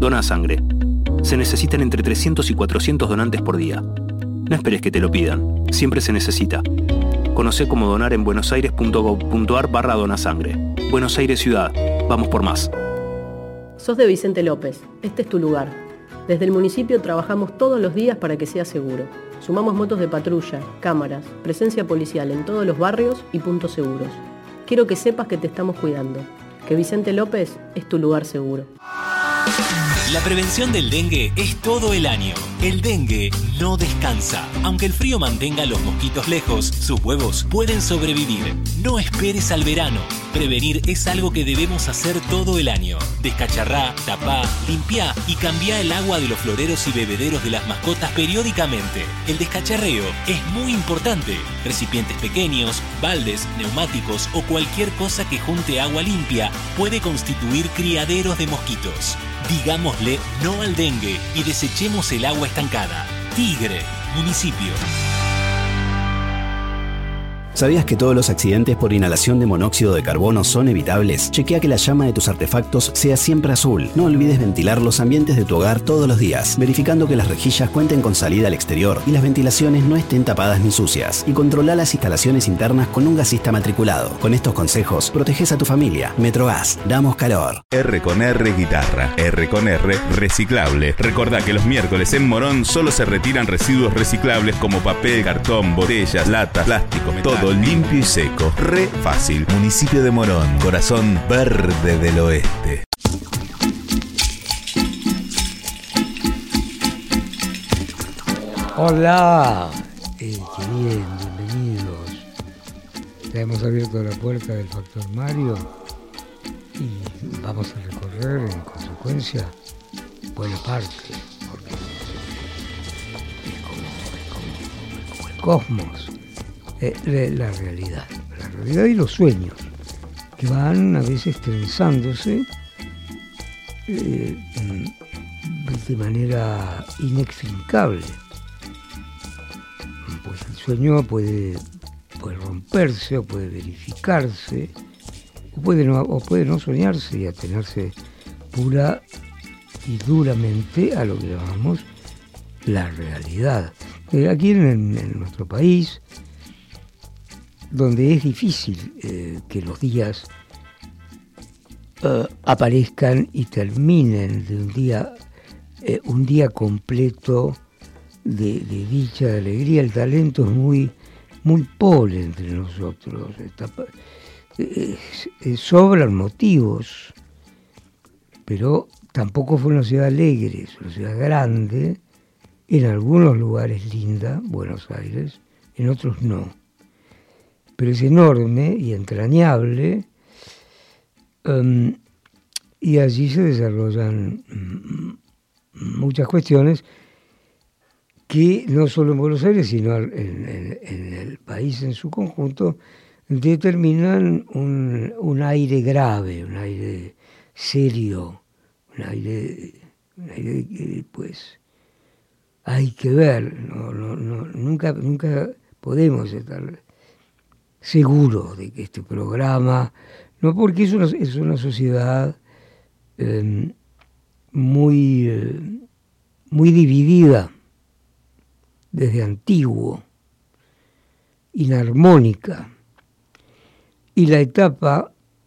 Dona sangre. Se necesitan entre 300 y 400 donantes por día. No esperes que te lo pidan. Siempre se necesita. Conocé cómo donar en buenosaires.gov.ar/donasangre. Buenos Aires Ciudad. Vamos por más. Sos de Vicente López. Este es tu lugar. Desde el municipio trabajamos todos los días para que sea seguro. Sumamos motos de patrulla, cámaras, presencia policial en todos los barrios y puntos seguros. Quiero que sepas que te estamos cuidando. Que Vicente López es tu lugar seguro. La prevención del dengue es todo el año. El dengue no descansa. Aunque el frío mantenga a los mosquitos lejos, sus huevos pueden sobrevivir. No esperes al verano. Prevenir es algo que debemos hacer todo el año. Descacharrá, tapá, limpiá y cambiá el agua de los floreros y bebederos de las mascotas periódicamente. El descacharreo es muy importante. Recipientes pequeños, baldes, neumáticos o cualquier cosa que junte agua limpia puede constituir criaderos de mosquitos. Digámosle no al dengue y desechemos el agua estancada. Tigre, municipio. ¿Sabías que todos los accidentes por inhalación de monóxido de carbono son evitables? Chequea que la llama de tus artefactos sea siempre azul. No olvides ventilar los ambientes de tu hogar todos los días, verificando que las rejillas cuenten con salida al exterior y las ventilaciones no estén tapadas ni sucias. Y controla las instalaciones internas con un gasista matriculado. Con estos consejos, proteges a tu familia. Metrogas, damos calor. R con R Guitarra. R con R Reciclable. Recordá que los miércoles en Morón solo se retiran residuos reciclables como papel, cartón, botellas, latas, plástico, metal. Todo limpio y seco. Re fácil. Municipio de Morón. Corazón verde del oeste. Hola. Qué bien, bienvenidos. Ya hemos abierto la puerta del Factor Mario y vamos a recorrer en consecuencia buena parte, porque es como el cosmos. La realidad y los sueños que van a veces trenzándose de manera inextricable. Pues el sueño puede romperse o puede verificarse o puede no soñarse y atenerse pura y duramente a lo que llamamos la realidad. Aquí en nuestro país, donde es difícil que los días aparezcan y terminen de un día completo de dicha, de alegría. El talento es muy pobre entre nosotros. Sobran motivos, pero tampoco fue una ciudad alegre, es una ciudad grande, en algunos lugares linda, Buenos Aires, en otros no. Pero es enorme y entrañable, y allí se desarrollan muchas cuestiones que no solo en Buenos Aires, sino en el país en su conjunto, determinan un aire grave, un aire serio, un aire que pues hay que ver, nunca podemos estar seguro de que este programa, no, porque es una sociedad muy dividida desde antiguo, inarmónica, y la etapa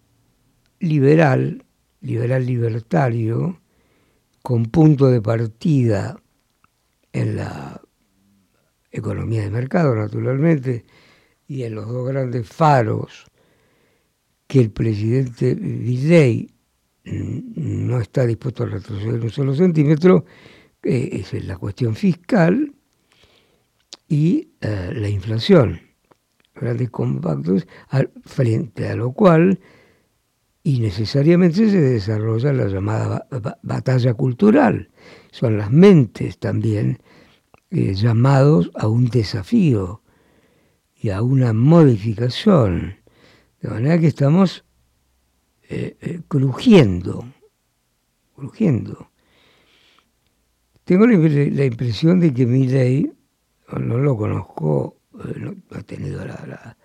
libertario, con punto de partida en la economía de mercado, naturalmente, y en los dos grandes faros que el presidente Milei no está dispuesto a retroceder un solo centímetro, es la cuestión fiscal y la inflación. Grandes compactos, frente a lo cual y necesariamente se desarrolla la llamada batalla cultural. Son las mentes también llamados a un desafío y a una modificación, de manera que estamos crujiendo. Tengo la impresión de que Milei, no lo conozco, no ha tenido la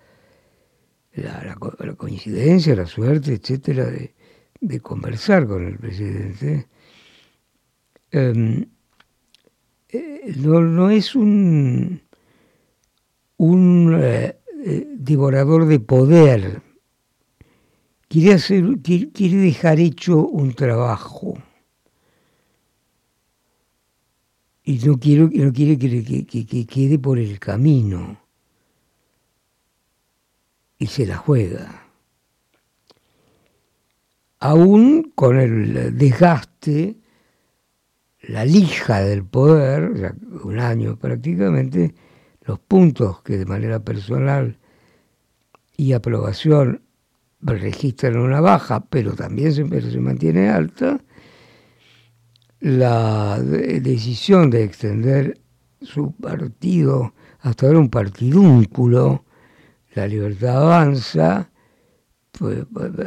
coincidencia, la suerte, etcétera, de conversar con el presidente, no es un devorador de poder. Quiere dejar hecho un trabajo. Y no quiere que quede por el camino. Y se la juega. Aún con el desgaste, la lija del poder, ya un año prácticamente, los puntos que de manera personal y aprobación registran una baja, pero también se mantiene alta, la decisión de extender su partido hasta ahora un partidúnculo, La Libertad Avanza, pues,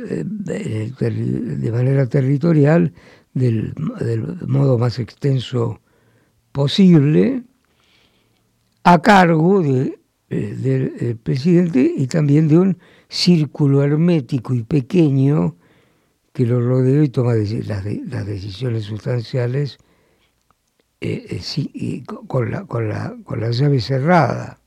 de manera territorial, del modo más extenso posible, a cargo del presidente y también de un círculo hermético y pequeño que lo rodea y toma las decisiones sustanciales con la llave cerrada.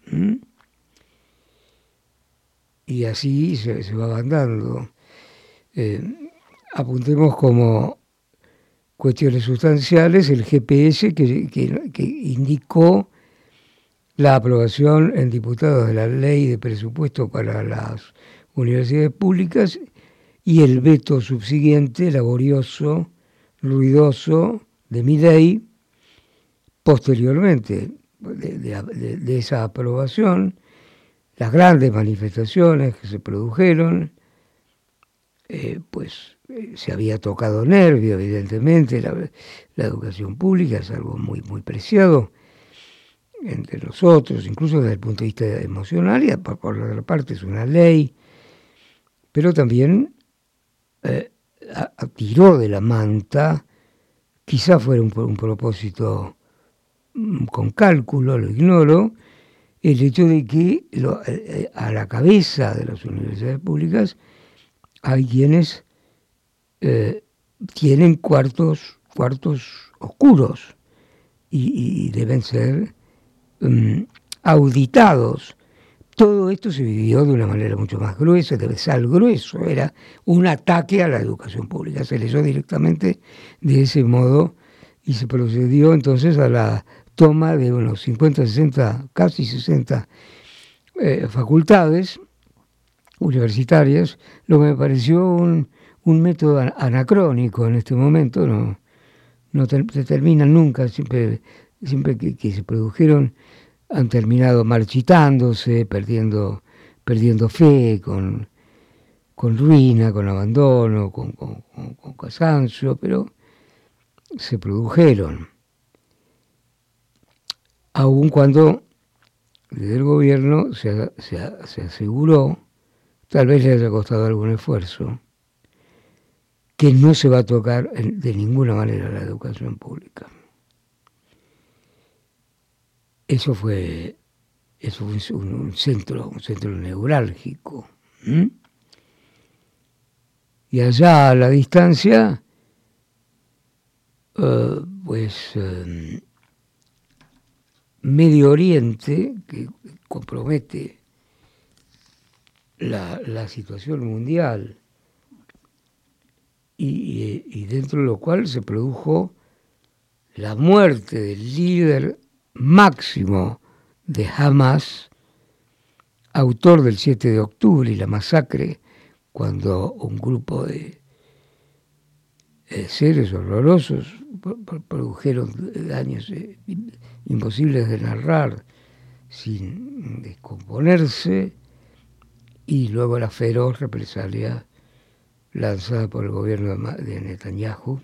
Y así se va dando. Apuntemos como cuestiones sustanciales el GPS que indicó la aprobación en diputados de la ley de presupuesto para las universidades públicas y el veto subsiguiente, laborioso, ruidoso, de Milei, posteriormente de esa aprobación, las grandes manifestaciones que se produjeron, se había tocado nervio, evidentemente, la educación pública es algo muy, muy preciado entre nosotros, incluso desde el punto de vista emocional, y por la otra parte es una ley, pero también tiró de la manta, quizá fuera un propósito con cálculo, lo ignoro, el hecho de que a la cabeza de las universidades públicas hay quienes tienen cuartos oscuros y deben ser auditados. Todo esto se vivió de una manera mucho más gruesa, de sal grueso, era un ataque a la educación pública, se leyó directamente de ese modo y se procedió entonces a la toma de unos 50, 60, casi 60 facultades universitarias, lo que me pareció un método anacrónico en este momento, no terminan nunca, siempre que se produjeron han terminado marchitándose, perdiendo fe, con ruina, con abandono, con cansancio, pero se produjeron. Aun cuando desde el gobierno se aseguró, tal vez le haya costado algún esfuerzo, que no se va a tocar de ninguna manera la educación pública. Eso fue un centro neurálgico. Y allá a la distancia, Medio Oriente, que compromete la situación mundial y dentro de lo cual se produjo la muerte del líder máximo de Hamas, autor del 7 de octubre y la masacre, cuando un grupo de seres horrorosos produjeron daños imposibles de narrar sin descomponerse, y luego la feroz represalia lanzada por el gobierno de Netanyahu,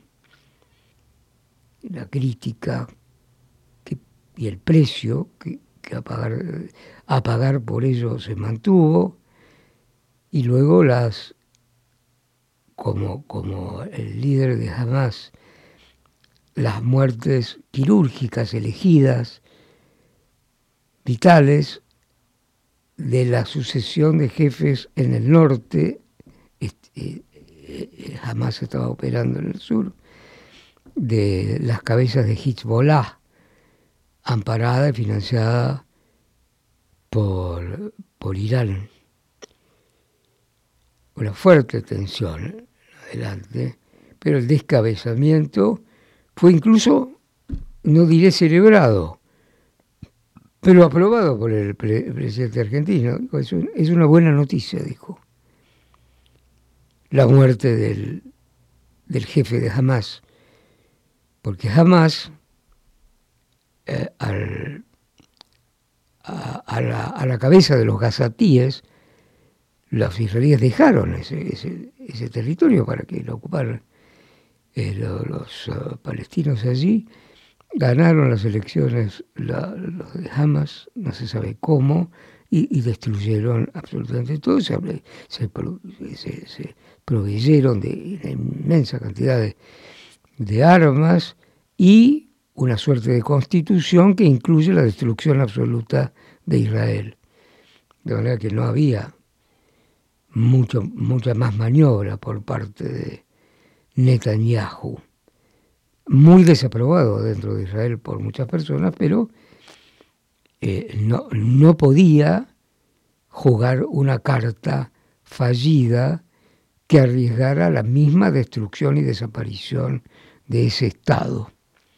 la crítica y el precio que a pagar por ello se mantuvo, y luego como el líder de Hamas, las muertes quirúrgicas elegidas, vitales, de la sucesión de jefes en el norte. Hamas estaba operando en el sur, de las cabezas de Hezbollah, amparada y financiada por Irán. Una fuerte tensión adelante, pero el descabezamiento fue incluso, no diré celebrado, pero aprobado por el presidente argentino. Es una buena noticia, dijo. La muerte del jefe de Hamás, porque Hamás a la cabeza de los gazatíes, los israelíes dejaron ese territorio para que lo ocuparan los palestinos allí. Ganaron las elecciones los de Hamás, no se sabe cómo, y destruyeron absolutamente todo. Se proveyeron de una inmensa cantidad de armas y una suerte de constitución que incluye la destrucción absoluta de Israel. De manera que no había mucha más maniobra por parte de Netanyahu. Muy desaprobado dentro de Israel por muchas personas, pero no podía jugar una carta fallida que arriesgara la misma destrucción y desaparición de ese Estado.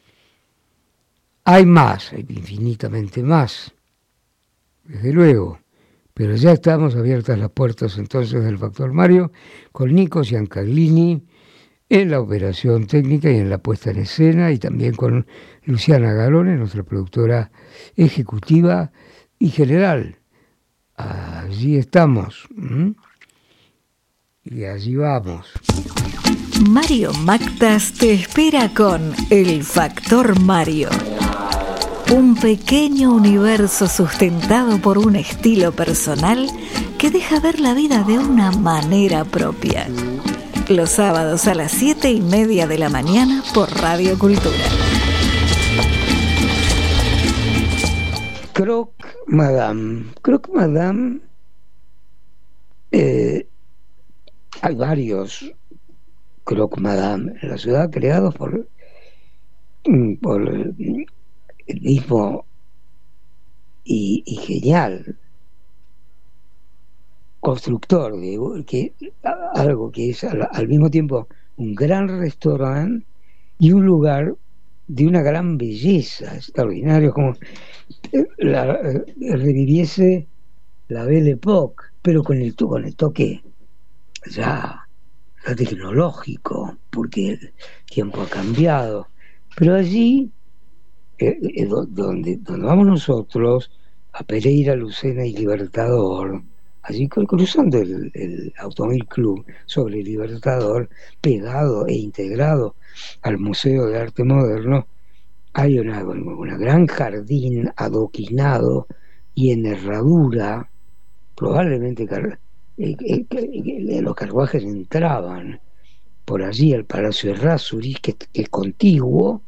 Hay más, hay infinitamente más, desde luego, pero ya estamos abiertas las puertas entonces del Factor Mario con Nico Giancarlini en la operación técnica y en la puesta en escena, y también con Luciana Galone, nuestra productora ejecutiva y general. Allí estamos. Y allí vamos. Mario Mactas te espera con El Factor Mario. Un pequeño universo sustentado por un estilo personal que deja ver la vida de una manera propia. Los sábados a las 7:30 de la mañana por Radio Cultura. Croque Madame. Croque Madame, hay varios Croque Madame en la ciudad creados por el mismo y genial constructor de algo que es al mismo tiempo un gran restaurante y un lugar de una gran belleza extraordinario, como reviviese la Belle Époque, pero con el toque ya tecnológico, porque el tiempo ha cambiado. Pero allí donde vamos nosotros, a Pereira, Lucena y Libertador, allí cruzando el Automóvil Club sobre el Libertador, pegado e integrado al Museo de Arte Moderno, hay una gran jardín adoquinado y en herradura, probablemente los carruajes entraban por allí al Palacio Errázuriz, que es contiguo,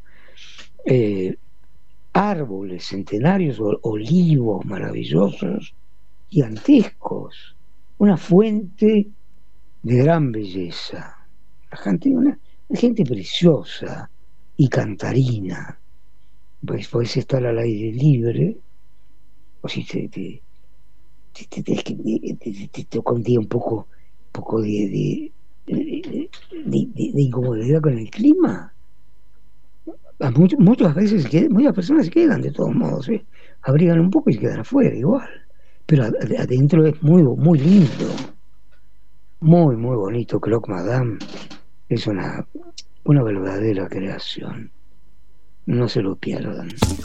árboles centenarios, olivos maravillosos, gigantescos, una fuente de gran belleza, una gente preciosa y cantarina. Pues podés estar al aire libre, o si te toca un día un poco de incomodidad con el clima. Muchas personas se quedan de todos modos, abrigan un poco y se quedan afuera igual, pero adentro es muy, muy lindo, muy, muy bonito. Croque Madame es una verdadera creación, no se lo pierdan.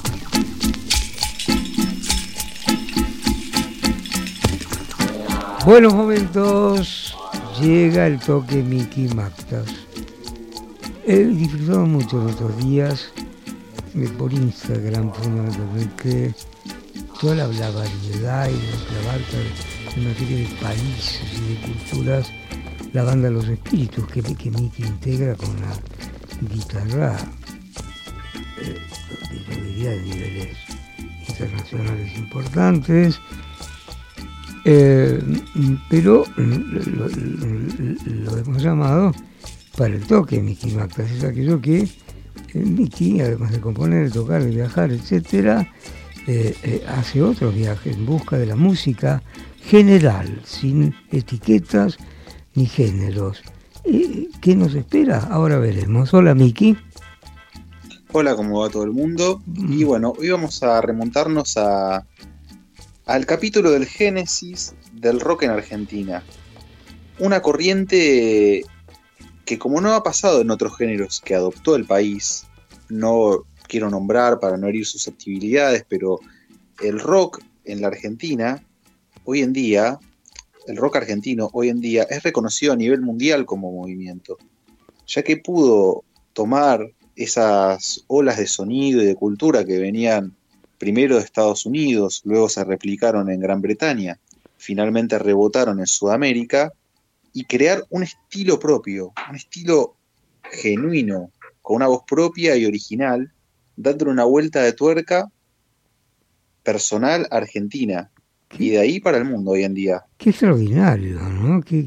Buenos momentos, llega el toque Miki Mactas. He disfrutado mucho en otros días, por Instagram fundamentalmente, toda la variedad y lo que abarca en materia de países y de culturas, la banda Los Espíritus, que Miki integra con una guitarra, yo diría, de niveles internacionales importantes, pero lo hemos llamado para el toque Miki Mactas. Es aquello que Miki, además de componer, tocar, viajar, etcétera, hace otros viajes en busca de la música general, sin etiquetas ni géneros. ¿Qué nos espera? Ahora veremos. Hola, Miki. Hola, ¿cómo va todo el mundo? Y bueno, hoy vamos a remontarnos al capítulo del génesis del rock en Argentina. Una corriente que, como no ha pasado en otros géneros que adoptó el país, no quiero nombrar para no herir susceptibilidades, pero el rock en la Argentina, hoy en día, el rock argentino hoy en día es reconocido a nivel mundial como movimiento, ya que pudo tomar esas olas de sonido y de cultura que venían primero de Estados Unidos, luego se replicaron en Gran Bretaña, finalmente rebotaron en Sudamérica, y crear un estilo propio, un estilo genuino, con una voz propia y original, dándole una vuelta de tuerca personal argentina, y de ahí para el mundo hoy en día. Qué extraordinario, ¿no? Qué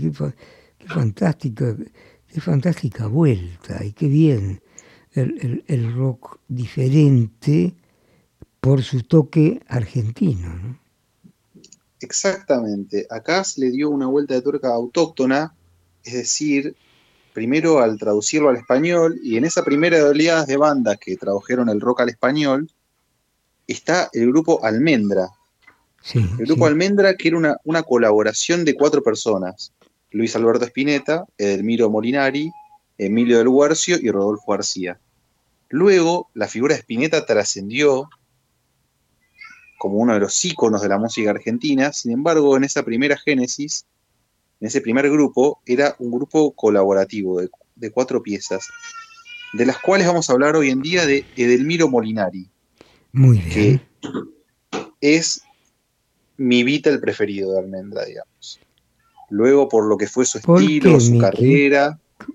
fantástica vuelta, y qué bien el rock diferente por su toque argentino, ¿no? Exactamente, acá se le dio una vuelta de tuerca autóctona, es decir, primero al traducirlo al español, y en esa primera oleada de bandas que tradujeron el rock al español, está el grupo Almendra. Sí, el grupo Almendra, que era una colaboración de 4 personas: Luis Alberto Spinetta, Edelmiro Molinari, Emilio del Guercio y Rodolfo García. Luego, la figura de Spinetta trascendió como uno de los íconos de la música argentina. Sin embargo, en esa primera génesis, en ese primer grupo, era un grupo colaborativo de 4 piezas, de las cuales vamos a hablar hoy en día de Edelmiro Molinari. Muy bien. Que es mi Beatle preferido de Almendra, digamos. Luego, por lo que fue su estilo, su carrera.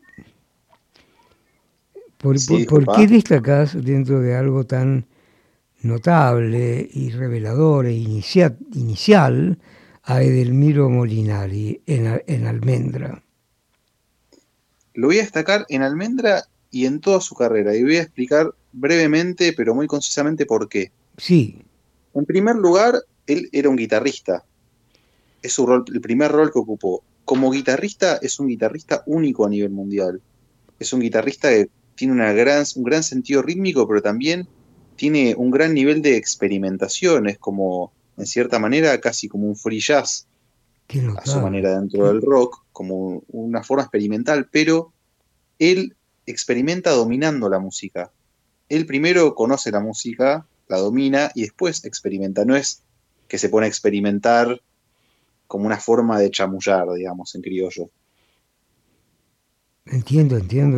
¿Por qué destacás dentro de algo tan notable y revelador e inicial a Edelmiro Molinari en Almendra? Lo voy a destacar en Almendra y en toda su carrera, y voy a explicar brevemente, pero muy concisamente, por qué. Sí. En primer lugar, él era un guitarrista. Es su rol, el primer rol que ocupó. Como guitarrista, es un guitarrista único a nivel mundial. Es un guitarrista que tiene un gran sentido rítmico, pero también tiene un gran nivel de experimentación. Es como, en cierta manera, casi como un free jazz a su manera dentro del rock, como una forma experimental, pero él experimenta dominando la música. Él primero conoce la música, la domina y después experimenta. No es que se pone a experimentar como una forma de chamullar, digamos, en criollo. Entiendo.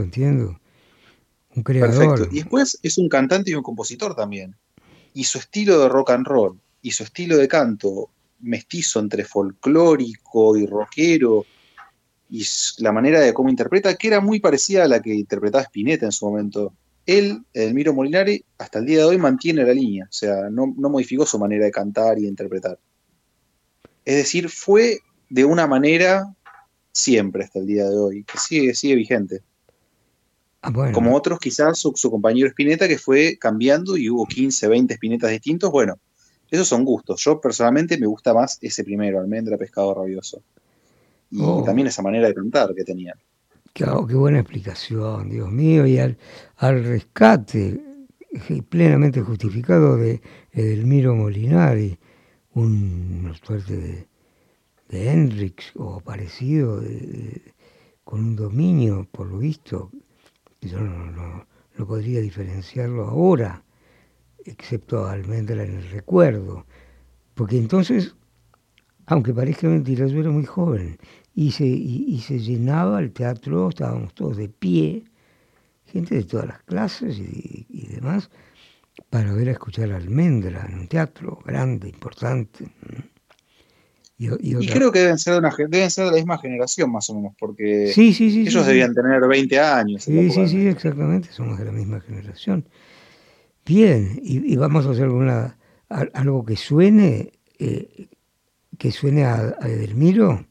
Un creador. Perfecto. Y después es un cantante y un compositor también. Y su estilo de rock and roll y su estilo de canto, mestizo entre folclórico y rockero, y la manera de cómo interpreta, que era muy parecida a la que interpretaba Spinetta en su momento. Él, Edelmiro Molinari, hasta el día de hoy mantiene la línea, o sea, no modificó su manera de cantar y de interpretar. Es decir, fue de una manera siempre hasta el día de hoy, que sigue vigente. Bueno. Como otros, quizás su compañero Spinetta, que fue cambiando y hubo 15, 20 Spinettas distintos. Bueno, esos son gustos. Yo personalmente me gusta más ese primero, Almendra, Pescado Rabioso. Y también esa manera de cantar que tenían. Claro, qué buena explicación, Dios mío. Y al rescate plenamente justificado de Edelmiro Molinari, una suerte de Hendrix o parecido, con un dominio, por lo visto, que yo no podría diferenciarlo ahora, excepto a Almendra en el recuerdo. Porque entonces, aunque parezca mentira, yo era muy joven y se llenaba el teatro, estábamos todos de pie, gente de todas las clases y demás, para ver a escuchar a Almendra en un teatro grande, importante. Y creo que deben ser de la misma generación, más o menos, porque sí, ellos debían tener 20 años. Sí, exactamente, somos de la misma generación. Bien, y vamos a hacer algo que suene a Edelmiro.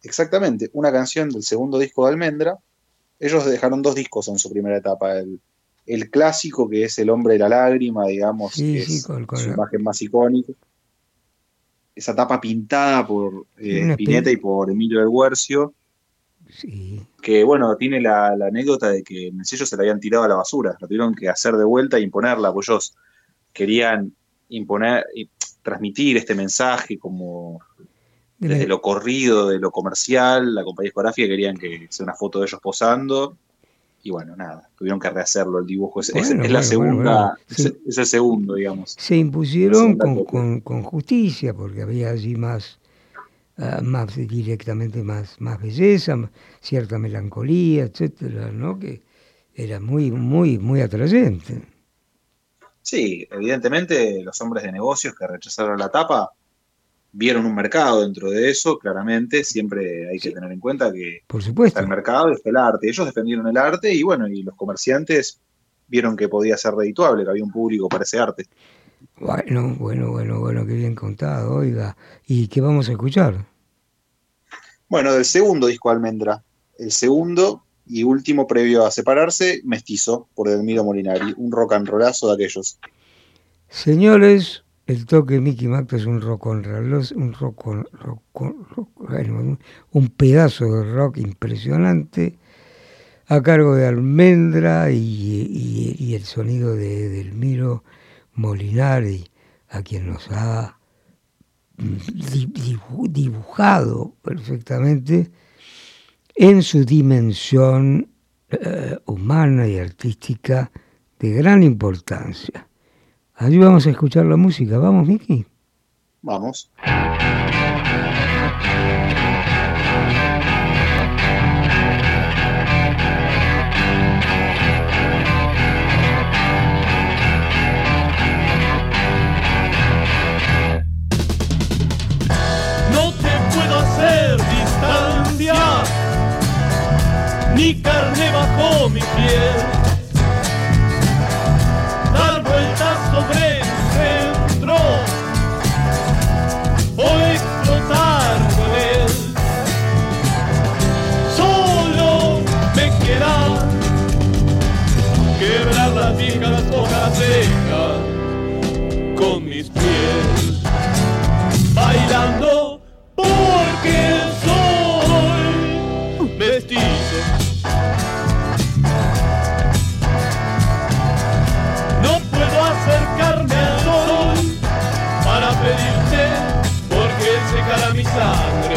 Exactamente, una canción del segundo disco de Almendra. Ellos dejaron 2 discos en su primera etapa. El el clásico que es el hombre de la lágrima, digamos, Sí, que sí, es su imagen más icónica. Esa tapa pintada por una Spinetta y por Emilio del Guercio, sí. que bueno, tiene la anécdota de que en el sello se la habían tirado a la basura, la tuvieron que hacer de vuelta e imponerla, pues ellos querían imponer y transmitir este mensaje como desde lo corrido, de lo comercial. La compañía discográfica querían que sea una foto de ellos posando, y bueno, nada, tuvieron que rehacerlo el dibujo. Es la segunda, Sí. es el segundo, digamos. Se impusieron con justicia, porque había allí más directamente más belleza, cierta melancolía, etcétera, ¿no? Que era muy, muy, muy atrayente. Sí, evidentemente los hombres de negocios que rechazaron la tapa vieron un mercado dentro de eso, claramente. Siempre hay que tener en cuenta que por supuesto, está el mercado y está el arte. Ellos defendieron el arte y bueno, y los comerciantes vieron que podía ser redituable, que había un público para ese arte. Bueno, qué bien contado, oiga. ¿Y qué vamos a escuchar? Bueno, del segundo disco Almendra, el segundo y último previo a separarse, Mestizo, por Edelmiro Molinari, un rock and rollazo de aquellos. Señores, el toque Mickey Macta es un un pedazo de rock impresionante, a cargo de Almendra y el sonido de Edelmiro Molinari, a quien nos ha dibujado perfectamente en su dimensión humana y artística de gran importancia. Allí vamos a escuchar la música. ¿Vamos, Miki? Vamos. Ni carne bajo mi piel, dar vueltas sobre el centro o explotar con él. Solo me queda quebrar las viejas hojas secas con mis pies, bailando porque soy mestizo. Mi sangre,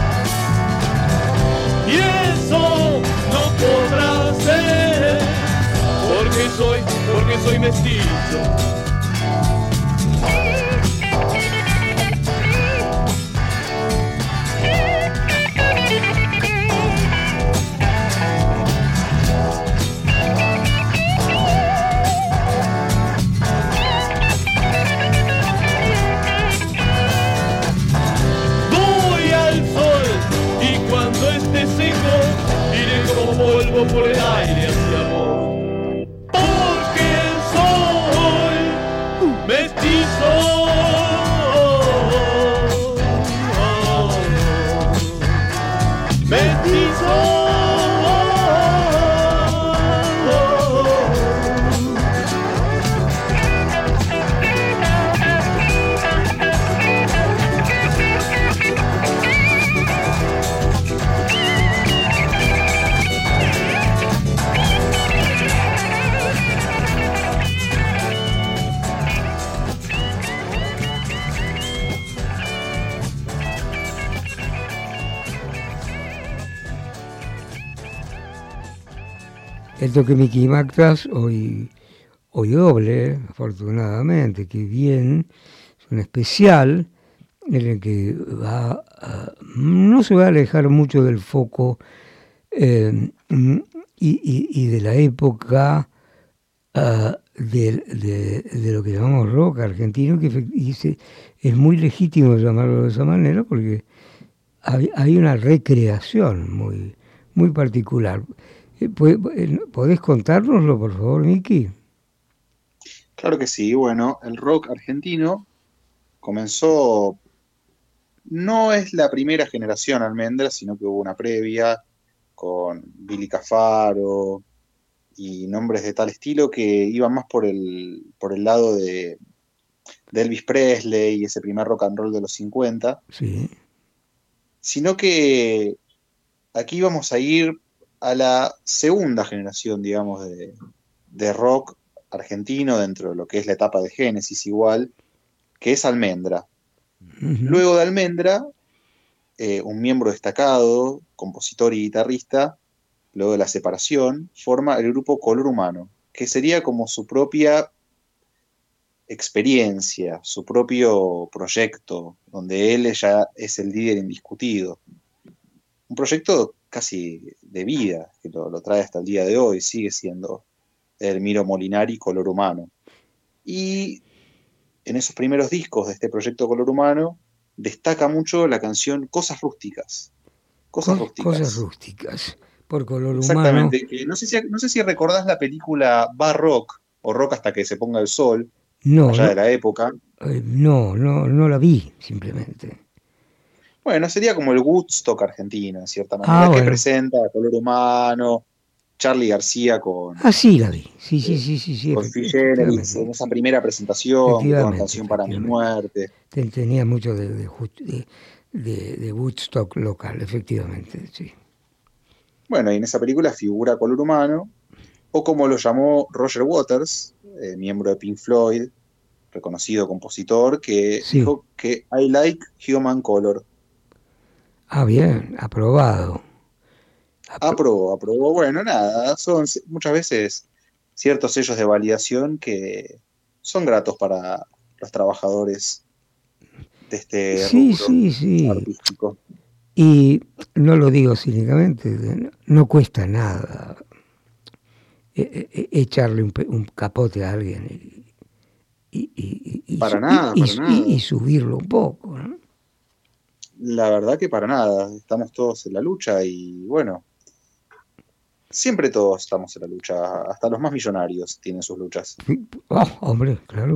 y eso no podrá ser porque soy mestizo. Polvo por el aire hacia amor, porque soy mestizo. Mestizo. El toque Mickey Mactas, hoy doble, afortunadamente, que bien, es un especial en el que no se va a alejar mucho del foco y de la época de lo que llamamos rock argentino, que es muy legítimo llamarlo de esa manera, porque hay una recreación muy, muy particular. ¿Podés contárnoslo, por favor, Miki? Claro que sí. Bueno, el rock argentino comenzó, no es la primera generación Almendra, sino que hubo una previa con Billy Cafaro, y nombres de tal estilo que iban más por el lado de Elvis Presley y ese primer rock and roll de los 50, Sí. sino que aquí vamos a ir a la segunda generación, digamos, de rock argentino dentro de lo que es la etapa de Génesis igual, que es Almendra. Luego de Almendra, un miembro destacado, compositor y guitarrista, luego de la separación, forma el grupo Color Humano, que sería como su propia experiencia, su propio proyecto, donde él ya es el líder indiscutido. Un proyecto casi de vida, que lo trae hasta el día de hoy, sigue siendo Edelmiro Molinari, Color Humano. Y en esos primeros discos de este proyecto Color Humano, destaca mucho la canción Cosas Rústicas. Cosas Rústicas, por Color Humano. Exactamente, que no sé si recordás la película Bar Rock, o Rock hasta que se ponga el sol, allá de la época. No la vi, simplemente. Bueno, sería como el Woodstock argentino, en cierta manera, que presenta a Color Humano, Charly García con... Sí, la vi. Sí. Con Phil Generis, en esa primera presentación, con Canción para mi muerte. Tenía mucho de Woodstock local, efectivamente, sí. Bueno, y en esa película figura Color Humano, o como lo llamó Roger Waters, miembro de Pink Floyd, reconocido compositor, que dijo que I like human color. Bien, aprobado. Aprobó. Bueno, nada, son muchas veces ciertos sellos de validación que son gratos para los trabajadores de este rubro artístico. Y no lo digo cínicamente, no cuesta nada echarle un capote a alguien y subirlo un poco, ¿no? La verdad que para nada, estamos todos en la lucha y bueno, siempre todos estamos en la lucha, hasta los más millonarios tienen sus luchas. Hombre, claro.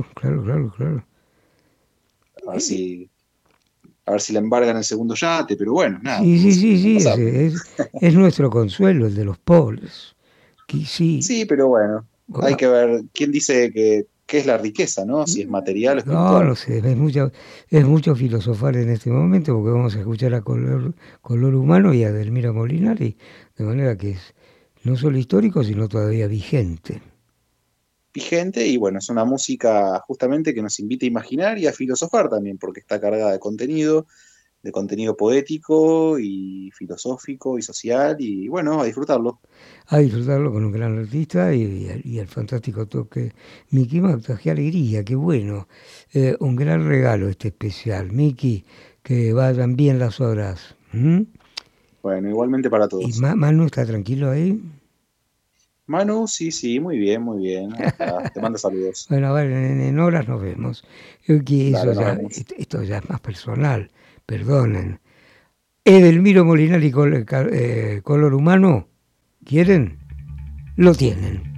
A ver si le embargan el segundo yate, pero bueno, nada. Sí, es nuestro consuelo, el de los pobres. Sí, pero bueno, hay que ver quién dice que es la riqueza, ¿no? Si es material o espiritual. No sé, es mucho filosofar en este momento, porque vamos a escuchar a Color Humano y a Edelmiro Molinari, de manera que es no solo histórico, sino todavía vigente. Y bueno, es una música justamente que nos invita a imaginar y a filosofar también, porque está cargada de contenido poético y filosófico y social, y bueno, a disfrutarlo. Con un gran artista y el fantástico toque Miki Magda. Qué alegría, qué bueno. Un gran regalo este especial. Miki, que vayan bien las horas. Bueno, igualmente para todos. ¿Y Manu está tranquilo ahí? Manu, sí, muy bien. Te mando saludos. Bueno, a ver, en horas nos vemos. Esto ya es más personal, perdonen. Edelmiro Molinari, Color Humano, ¿quieren? Lo tienen.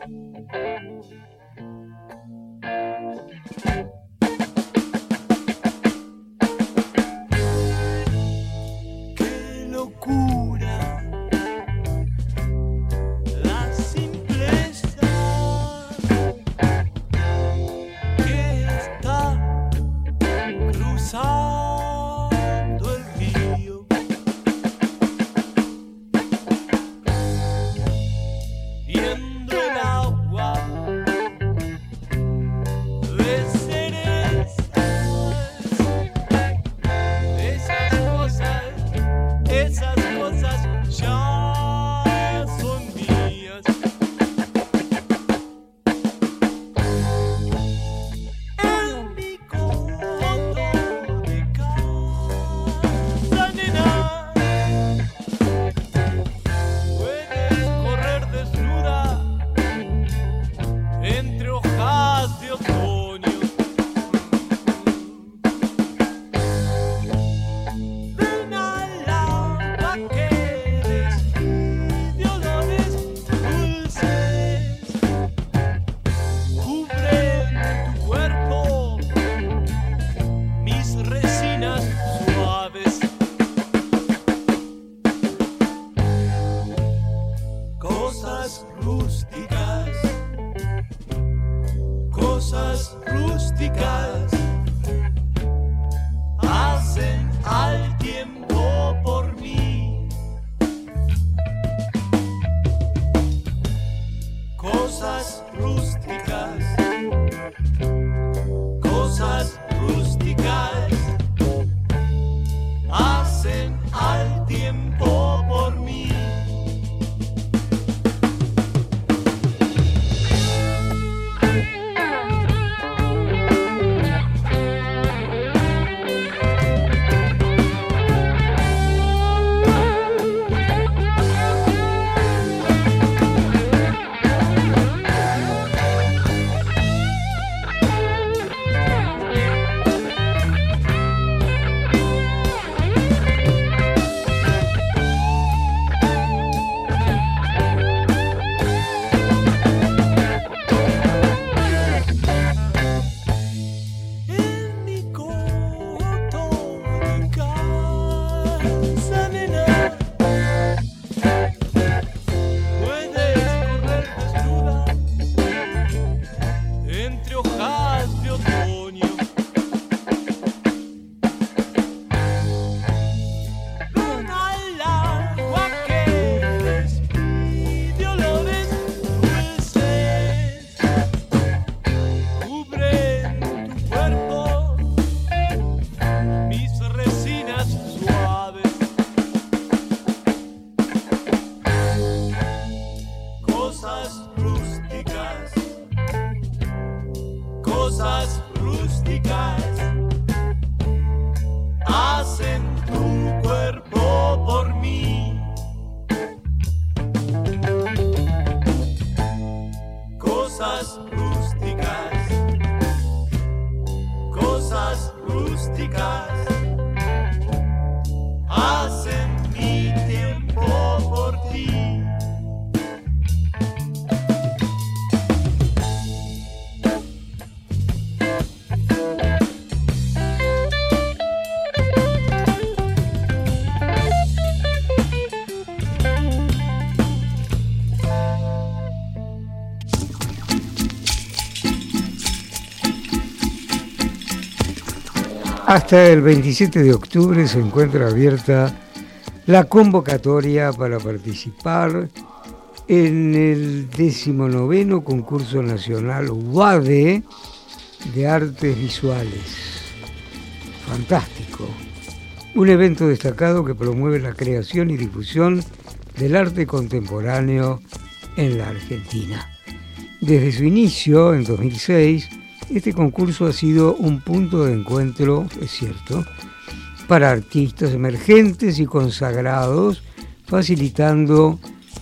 Hasta el 27 de octubre se encuentra abierta la convocatoria para participar en el 19º concurso nacional UADE de artes visuales. Fantástico. Un evento destacado que promueve la creación y difusión del arte contemporáneo en la Argentina. Desde su inicio, en 2006, este concurso ha sido un punto de encuentro, es cierto, para artistas emergentes y consagrados, facilitando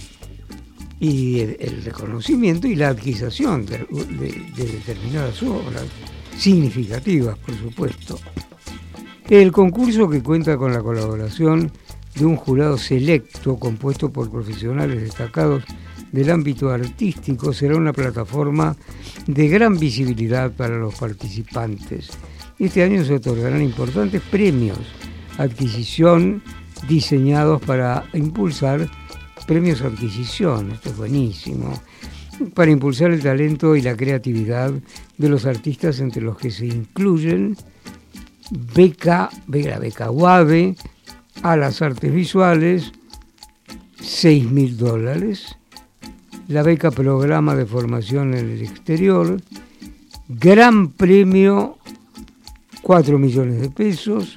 el reconocimiento y la adquisición de determinadas obras significativas, por supuesto. El concurso, que cuenta con la colaboración de un jurado selecto compuesto por profesionales destacados del ámbito artístico será una plataforma de gran visibilidad para los participantes. Este año se otorgarán importantes premios, adquisición, diseñados para impulsar premios adquisición, esto es buenísimo, para impulsar el talento y la creatividad de los artistas, entre los que se incluyen la beca UADE a las artes visuales, $6.000, la beca Programa de Formación en el Exterior, Gran Premio, 4 millones de pesos,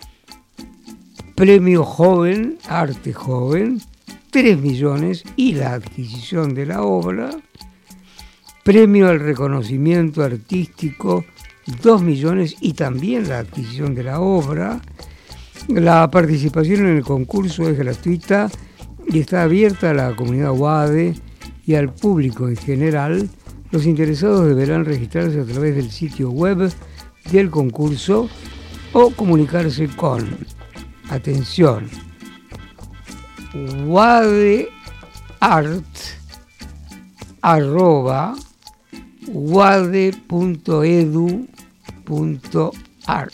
Premio Joven, Arte Joven, 3 millones y la adquisición de la obra, Premio al Reconocimiento Artístico, 2 millones y también la adquisición de la obra. La participación en el concurso es gratuita y está abierta a la comunidad UADE y al público en general. Los interesados deberán registrarse a través del sitio web del concurso o comunicarse con, atención, uadeart@uade.edu.ar.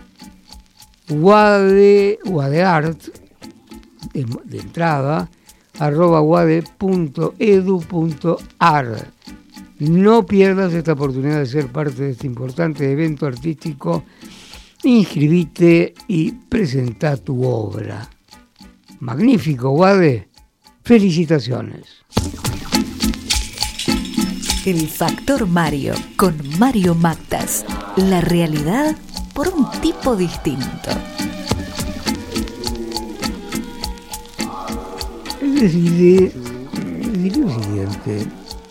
UADEart de entrada @uade.edu.ar. No pierdas esta oportunidad de ser parte de este importante evento artístico. Inscribite y presenta tu obra. Magnífico, UADE. Felicitaciones. El Factor Mario con Mario Mactas. La realidad por un tipo distinto. Diré lo siguiente.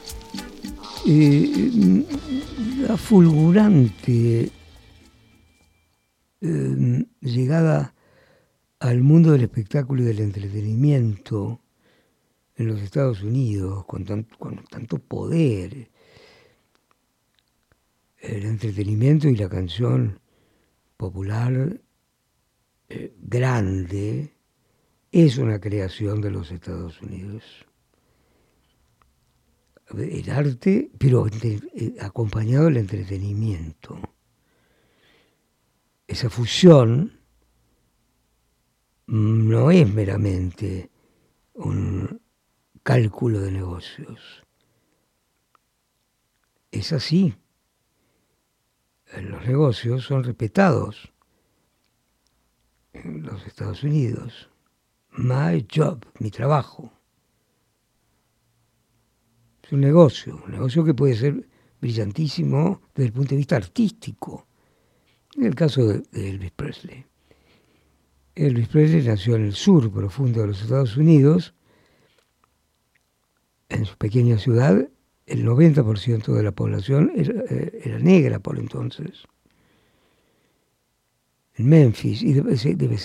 La fulgurante llegada al mundo del espectáculo y del entretenimiento en los Estados Unidos, con tanto poder, el entretenimiento y la canción popular grande es una creación de los Estados Unidos. El arte, pero acompañado del entretenimiento. Esa fusión no es meramente un cálculo de negocios. Es así. Los negocios son respetados en los Estados Unidos. My job, mi trabajo. Es un negocio que puede ser brillantísimo desde el punto de vista artístico. En el caso de Elvis Presley. Elvis Presley nació en el sur profundo de los Estados Unidos. En su pequeña ciudad, el 90% de la población era negra por entonces. En Memphis, y debe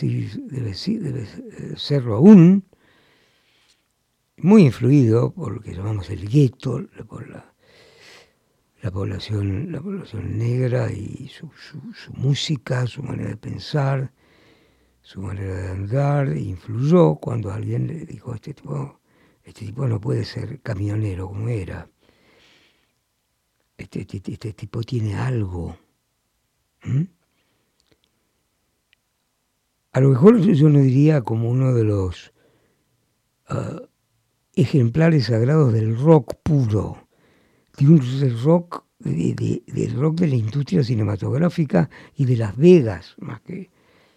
serlo aún, muy influido por lo que llamamos el gueto, por la población negra y su música, su manera de pensar, su manera de andar. Influyó cuando alguien le dijo: este tipo no puede ser camionero como era. Este tipo tiene algo. A lo mejor yo no diría como uno de los ejemplares sagrados del rock puro, del rock de la industria cinematográfica y de Las Vegas, más que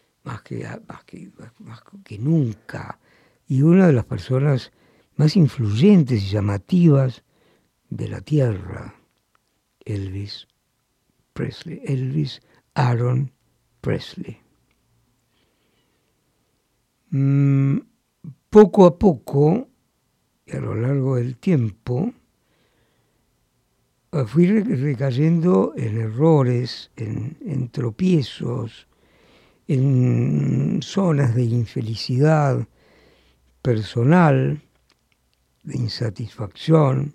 nunca. Y una de las personas más influyentes y llamativas de la tierra, Elvis Aaron Presley. Poco a poco, y a lo largo del tiempo, fui recayendo en errores, en tropiezos, en zonas de infelicidad personal, de insatisfacción.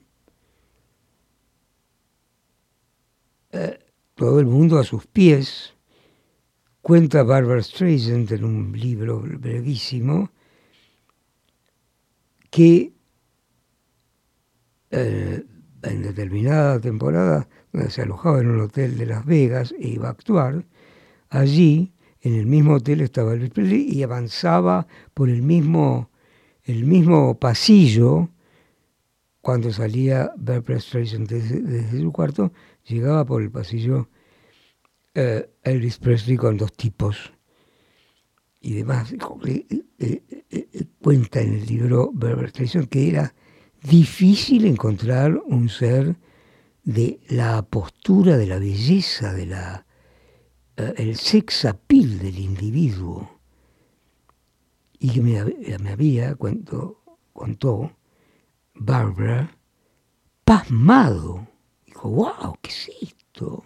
Todo el mundo a sus pies. Cuenta Barbra Streisand en un libro brevísimo que en determinada temporada, donde se alojaba en un hotel de Las Vegas e iba a actuar, allí, en el mismo hotel, estaba Elvis Presley y avanzaba por el mismo pasillo. Cuando salía Barbra Streisand desde su cuarto, llegaba por el pasillo Elvis Presley con dos tipos y demás. Cuenta en el libro Barbra Streisand que era difícil encontrar un ser de la postura, de la belleza, el sex appeal del individuo. Y que me había, contó Barbra, pasmado. Dijo, wow, ¿qué es esto?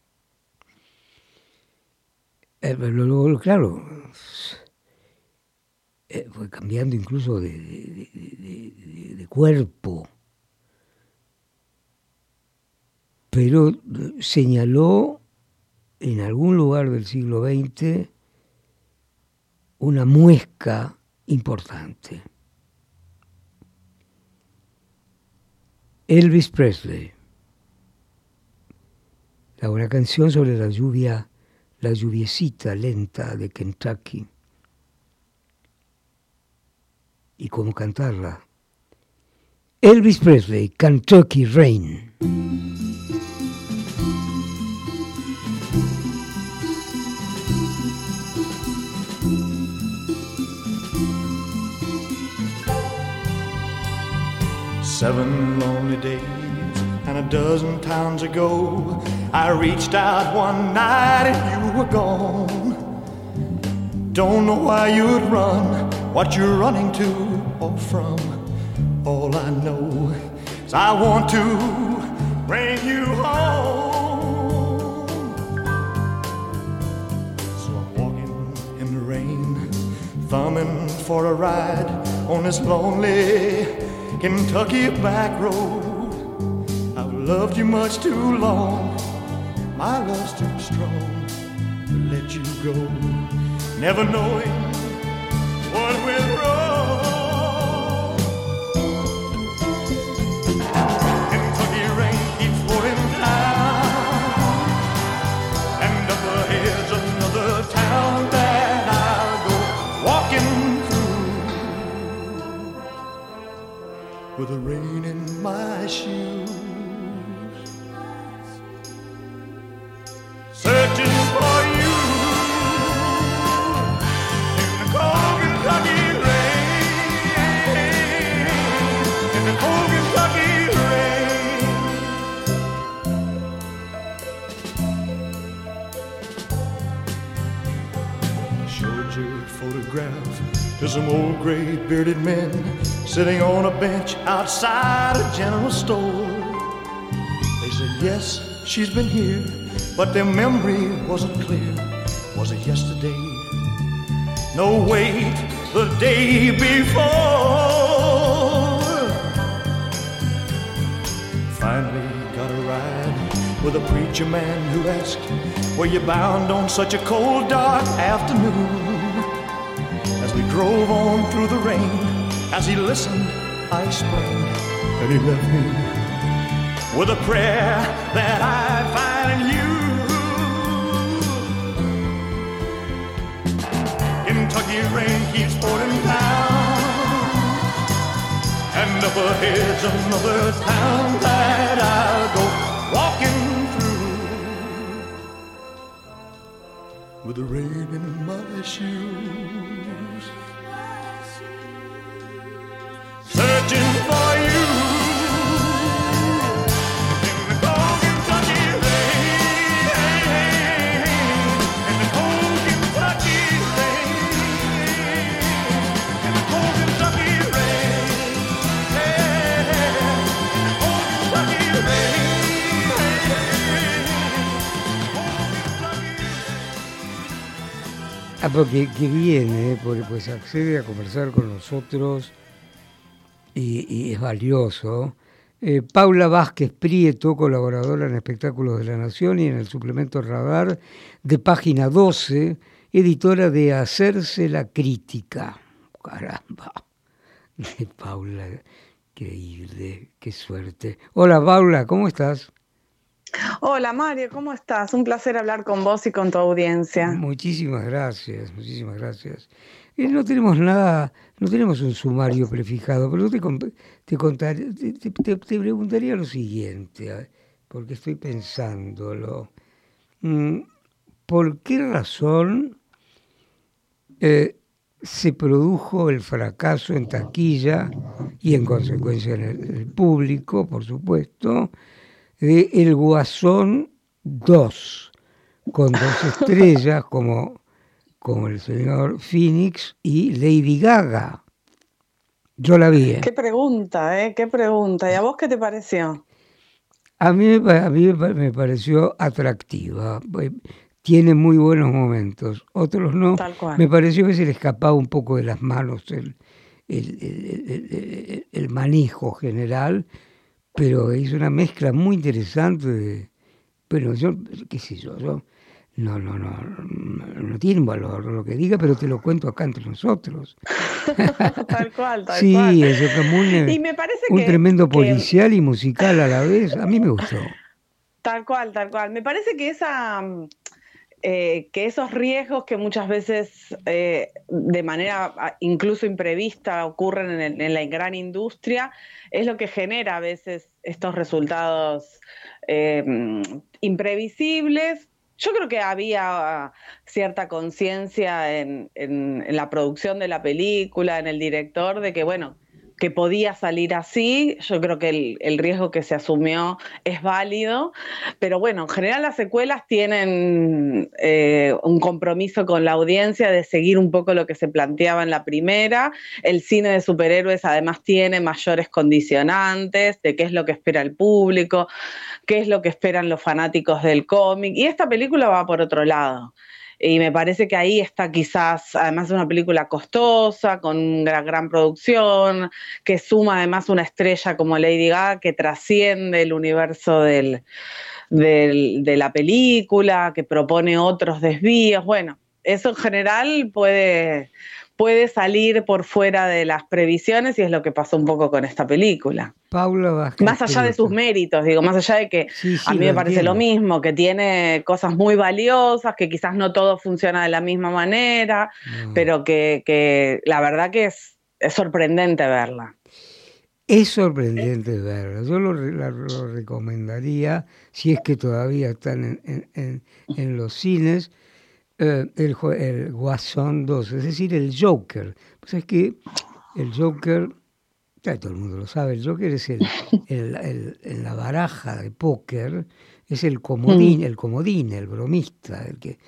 Luego, claro, fue cambiando incluso de cuerpo. Pero señaló en algún lugar del siglo XX una muesca importante. Elvis Presley, una canción sobre la lluviecita lenta de Kentucky y cómo cantarla. Elvis Presley, Kentucky Rain. Seven lonely days and a dozen towns ago, I reached out one night and you were gone. Don't know why you'd run, what you're running to or from. All I know is I want to bring you home. So I'm walking in the rain, thumbing for a ride on this lonely Kentucky back road. I've loved you much too long, my love's too strong to let you go, never knowing what went wrong. Kentucky rain keeps pouring down, and up ahead's another town that I'll go walking with the rain in my shoes, searching for you in the cold Kentucky rain, in the cold Kentucky rain. I showed your photograph to some old gray bearded men sitting on a bench outside a general store. They said, yes, she's been here, but their memory wasn't clear. Was it yesterday? No, wait, the day before. Finally got a ride with a preacher man who asked, were you bound on such a cold, dark afternoon? As we drove on through the rain, as he listened, I explained, and he left me with a prayer that I find in you. Kentucky rain keeps pouring down, and up ahead's another town that I'll go walking through with the rain in my shoes, searching for you in the cold Kentucky rain, in the cold Kentucky rain, in the cold Kentucky rain, in the cold Kentucky rain. Porque que viene, porque pues accede a conversar con nosotros y es valioso. Paula Vázquez Prieto, colaboradora en Espectáculos de la Nación y en el suplemento Radar de Página 12, editora de Hacerse la Crítica. Caramba, de Paula, Increíble, qué suerte. Hola Paula, ¿cómo estás? Hola Mario, ¿cómo estás? Un placer hablar con vos y con tu audiencia. Muchísimas gracias, muchísimas gracias. No tenemos nada, no tenemos un sumario prefijado, pero te preguntaría lo siguiente, porque estoy pensándolo. ¿Por qué razón se produjo el fracaso en taquilla y en consecuencia en el público, por supuesto, de El Guasón 2, con 2 estrellas como el señor Phoenix y Lady Gaga? Yo la vi. Qué pregunta, qué pregunta. ¿Y a vos qué te pareció? A mí me pareció atractiva. Tiene muy buenos momentos, otros no. Tal cual. Me pareció que se le escapaba un poco de las manos el manejo general, pero es una mezcla muy interesante. Pero yo, qué sé yo, no tiene un valor lo que diga, pero te lo cuento acá entre nosotros. Tal cual. Sí, eso es como y me parece un tremendo policial y musical a la vez. A mí me gustó. Tal cual. Me parece que que esos riesgos que muchas veces de manera incluso imprevista ocurren en la gran industria es lo que genera a veces estos resultados imprevisibles. Yo creo que había cierta conciencia en la producción de la película, en el director, de que que podía salir así. Yo creo que el riesgo que se asumió es válido, pero en general las secuelas tienen un compromiso con la audiencia de seguir un poco lo que se planteaba en la primera. El cine de superhéroes además tiene mayores condicionantes de qué es lo que espera el público, qué es lo que esperan los fanáticos del cómic, y esta película va por otro lado. Y me parece que ahí está quizás, además de una película costosa, con una gran producción, que suma además una estrella como Lady Gaga, que trasciende el universo de la película, que propone otros desvíos. Eso en general puede salir por fuera de las previsiones, y es lo que pasó un poco con esta película. Paula Vázquez. Más allá de sus méritos, más allá de que a mí me parece lo mismo, que tiene cosas muy valiosas, que quizás no todo funciona de la misma manera, pero que la verdad que es sorprendente verla. Es sorprendente verla. Yo lo recomendaría, si es que todavía están en los cines, el Guasón 2, es decir, el Joker. Pues es que el Joker, todo el mundo lo sabe, el Joker es en la baraja de póker, es el comodín, el bromista, el que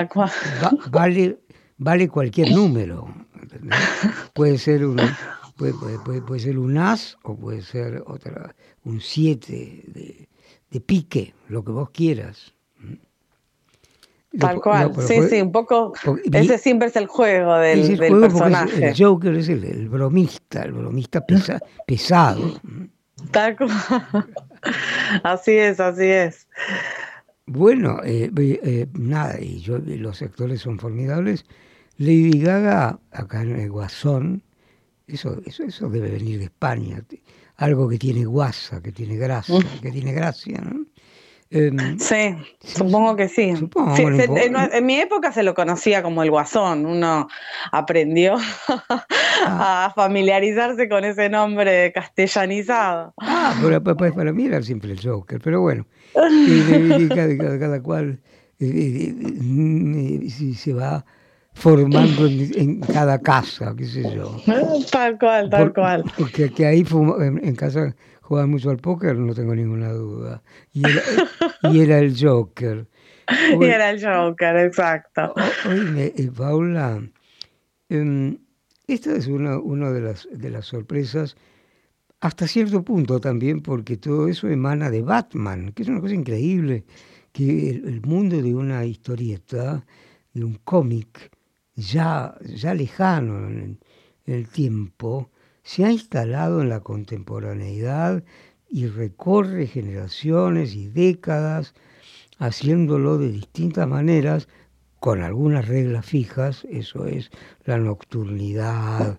vale cualquier número, ¿entendés? Puede ser puede ser un as o puede ser un 7 de pique, lo que vos quieras. Tal cual, sí, un poco. Ese siempre es el juego del personaje. El Joker es el bromista pesado. Tal cual. Así es. Bueno, nada, los actores son formidables. Lady Gaga, acá en el Guasón, eso debe venir de España. Algo que tiene guasa, que tiene gracia, ¿no? Sí, supongo que sí. En mi época se lo conocía como el Guasón. Uno aprendió a familiarizarse con ese nombre castellanizado. Pero para mí era siempre el Joker, pero bueno, cada cual se va formando en cada casa, qué sé yo. Tal cual. Porque que ahí en casa jugaban mucho al póker, no tengo ninguna duda. Y era el Joker. Y era el Joker, exacto. Oye, Paula, esta es una de las sorpresas, hasta cierto punto también, porque todo eso emana de Batman, que es una cosa increíble, que el mundo de una historieta, de un cómic, ya lejano en el tiempo, se ha instalado en la contemporaneidad y recorre generaciones y décadas, haciéndolo de distintas maneras, con algunas reglas fijas, eso es, la nocturnidad,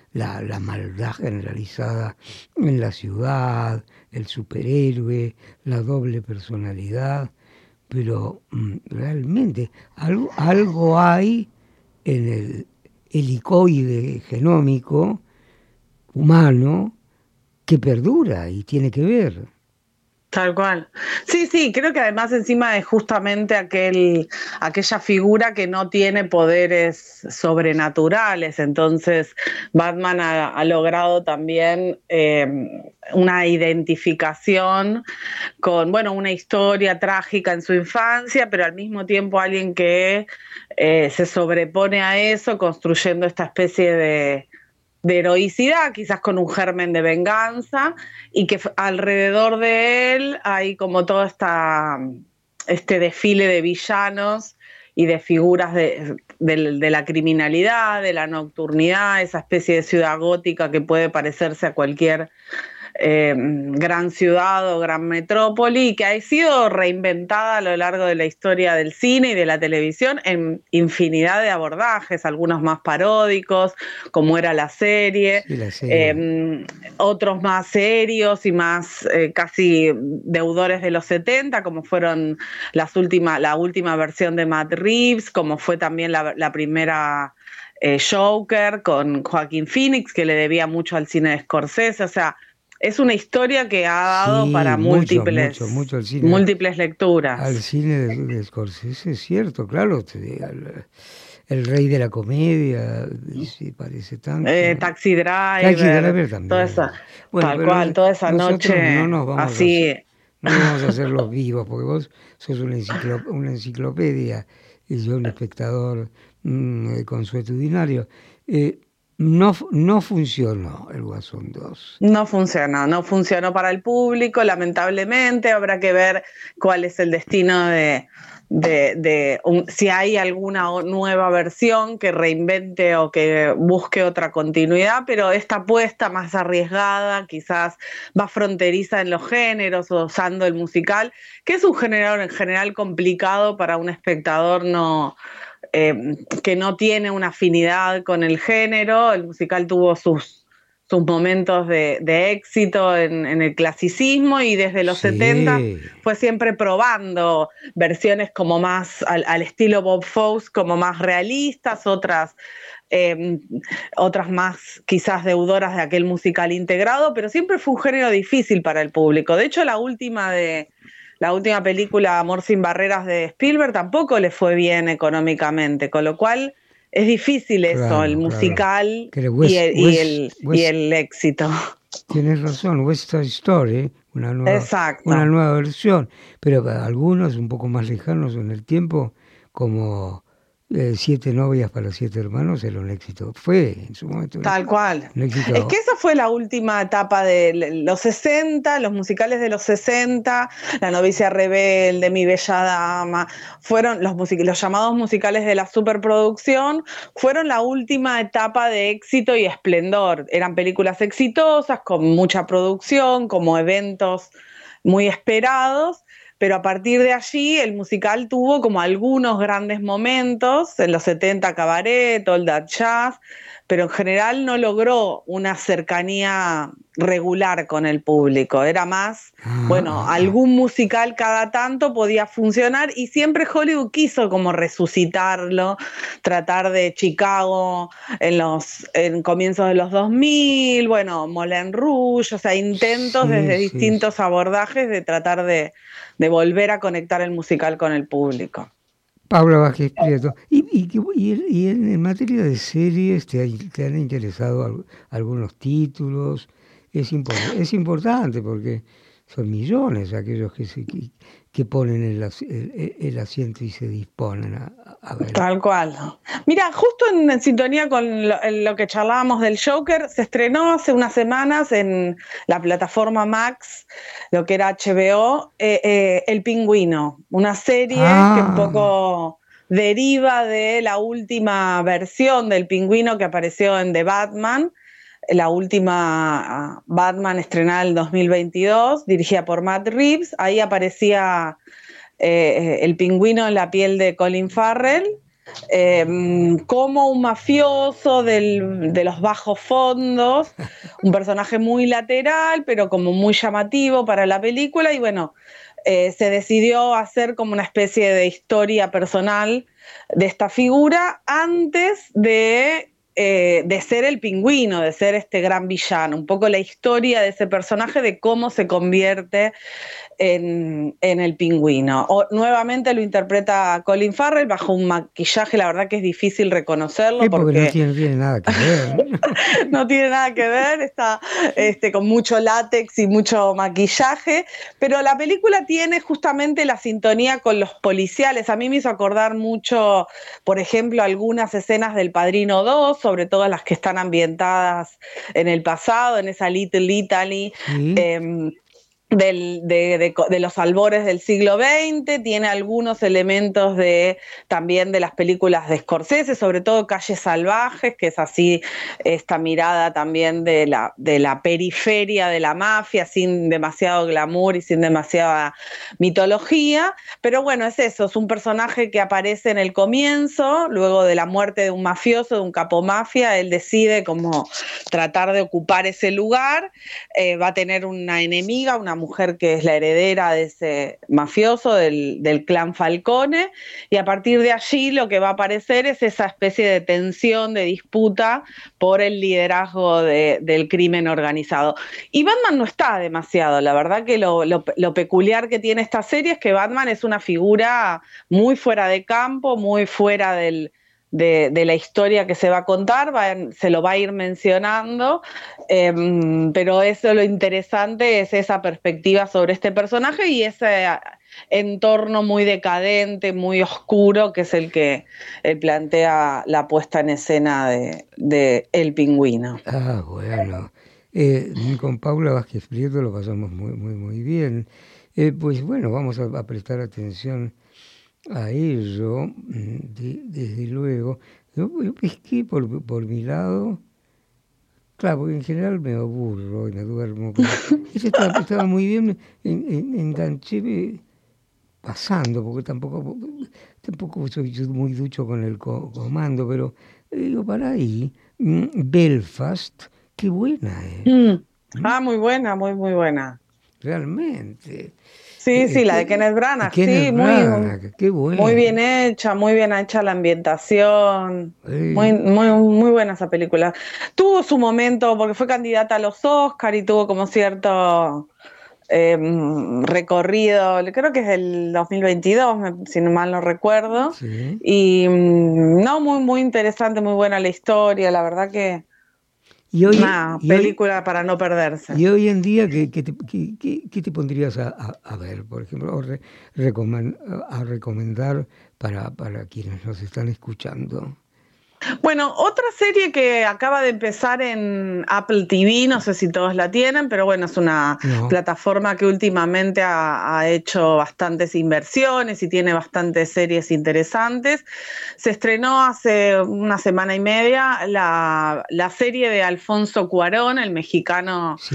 la maldad generalizada en la ciudad, el superhéroe, la doble personalidad, pero realmente algo hay en el helicoide genómico humano que perdura y tiene que ver. Tal cual. Sí, creo que además encima es justamente aquella figura que no tiene poderes sobrenaturales. Entonces Batman ha logrado también una identificación con, bueno, una historia trágica en su infancia, pero al mismo tiempo alguien que se sobrepone a eso, construyendo esta especie de heroicidad, quizás con un germen de venganza, y que alrededor de él hay como todo este desfile de villanos y de figuras de la criminalidad, de la nocturnidad, esa especie de ciudad gótica que puede parecerse a cualquier gran ciudad o gran metrópoli, que ha sido reinventada a lo largo de la historia del cine y de la televisión en infinidad de abordajes, algunos más paródicos, como era la serie, otros más serios y más casi deudores de los 70, como fueron la última versión de Matt Reeves, como fue también la primera Joker con Joaquín Phoenix, que le debía mucho al cine de Scorsese. O sea, es una historia que ha dado para múltiples lecturas. Al cine de Scorsese, es cierto, claro. El rey de la comedia, sí, parece tanto. Taxi Driver también. Toda esa, bueno, tal cual, toda esa noche no nos vamos así. No vamos a hacer los vivos, porque vos sos una enciclopedia y yo un espectador consuetudinario. No funcionó el Guasón 2. No funcionó para el público, lamentablemente. Habrá que ver cuál es el destino si hay alguna nueva versión que reinvente o que busque otra continuidad, pero esta apuesta más arriesgada, quizás más fronteriza en los géneros, usando el musical, que es un género en general complicado para un espectador que no tiene una afinidad con el género. El musical tuvo sus momentos de éxito en el clasicismo, y desde los 70 fue siempre probando versiones como más al estilo Bob Fosse, como más realistas, otras más quizás deudoras de aquel musical integrado, pero siempre fue un género difícil para el público. De hecho, la última película, Amor sin barreras, de Spielberg, tampoco le fue bien económicamente, con lo cual es difícil eso, claro, el musical y el éxito. Tienes razón, West Side Story, una nueva versión, pero para algunos un poco más lejanos en el tiempo, como 7 novias para 7 hermanos, era un éxito. Fue en su momento. Tal cual. Un éxito. Es que esa fue la última etapa de los 60, los musicales de los 60, La novicia rebelde, Mi bella dama, fueron los llamados musicales de la superproducción, fueron la última etapa de éxito y esplendor. Eran películas exitosas, con mucha producción, como eventos muy esperados. Pero a partir de allí el musical tuvo como algunos grandes momentos, en los 70 Cabaret, All That Jazz, pero en general no logró una cercanía regular con el público. Era más, algún musical cada tanto podía funcionar, y siempre Hollywood quiso como resucitarlo, tratar de Chicago en comienzos de los 2000, Moulin Rouge, o sea, intentos desde distintos abordajes de tratar de volver a conectar el musical con el público. Paula Vázquez Prieto. Y en materia de series, ¿te han interesado algunos títulos? Es importante porque son millones aquellos que ponen el asiento y se disponen a ver. Tal cual. Mira, justo en sintonía con lo que charlábamos del Joker, se estrenó hace unas semanas en la plataforma Max, lo que era HBO, El Pingüino, una serie que un poco deriva de la última versión del Pingüino que apareció en The Batman, la última Batman estrenada en el 2022, dirigida por Matt Reeves. Ahí aparecía el Pingüino en la piel de Colin Farrell, como un mafioso de los bajos fondos, un personaje muy lateral, pero como muy llamativo para la película, y bueno, se decidió hacer como una especie de historia personal de esta figura antes de ser el Pingüino, de ser este gran villano, un poco la historia de ese personaje, de cómo se convierte en el Pingüino. Nuevamente lo interpreta Colin Farrell bajo un maquillaje, la verdad que es difícil reconocerlo. Sí, porque no tiene nada que ver. No tiene nada que ver, está con mucho látex y mucho maquillaje, pero la película tiene justamente la sintonía con los policiales. A mí me hizo acordar mucho, por ejemplo, algunas escenas del Padrino 2, sobre todo las que están ambientadas en el pasado, en esa Little Italy, Sí. De los albores del siglo XX, tiene algunos elementos también de las películas de Scorsese, sobre todo Calles Salvajes, que es así esta mirada también de la periferia de la mafia, sin demasiado glamour y sin demasiada mitología, pero bueno, es eso, es un personaje que aparece en el comienzo, luego de la muerte de un mafioso, de un capo mafia, él decide como tratar de ocupar ese lugar, va a tener una enemiga, una mujer que es la heredera de ese mafioso del clan Falcone, y a partir de allí lo que va a aparecer es esa especie de tensión, de disputa por el liderazgo del crimen organizado. Y Batman no está demasiado, la verdad que lo peculiar que tiene esta serie es que Batman es una figura muy fuera de campo, muy fuera de la historia que se va a contar, se lo va a ir mencionando, pero eso, lo interesante es esa perspectiva sobre este personaje y ese entorno muy decadente, muy oscuro, que es el que plantea la puesta en escena de El Pingüino. Ah, bueno. Con Paula Vázquez Prieto lo pasamos muy, muy, muy bien. Pues bueno, vamos a prestar atención a ello, desde luego. Yo pesqué por mi lado, claro, porque en general me aburro y me duermo. Ese estaba muy bien, enganché pasando, porque tampoco soy muy ducho con el comando, pero digo, para ahí, Belfast, qué buena es. Ah, muy buena, muy, muy buena. Realmente. Sí, la de Kenneth Branagh, Kenneth Branagh, qué bueno. Muy bien hecha la ambientación, muy, muy, muy buena esa película. Tuvo su momento, porque fue candidata a los Oscar y tuvo como cierto recorrido, creo que es del 2022, si no mal no recuerdo, Sí. Y no, muy, muy interesante, muy buena la historia, la verdad que una película para no perderse. Y hoy en día, ¿qué te pondrías a ver, por ejemplo, o a recomendar para quienes nos están escuchando? Bueno, otra serie que acaba de empezar en Apple TV, no sé si todos la tienen, pero bueno, es una plataforma que últimamente ha hecho bastantes inversiones y tiene bastantes series interesantes. Se estrenó hace una semana y media la serie de Alfonso Cuarón, el mexicano, Sí.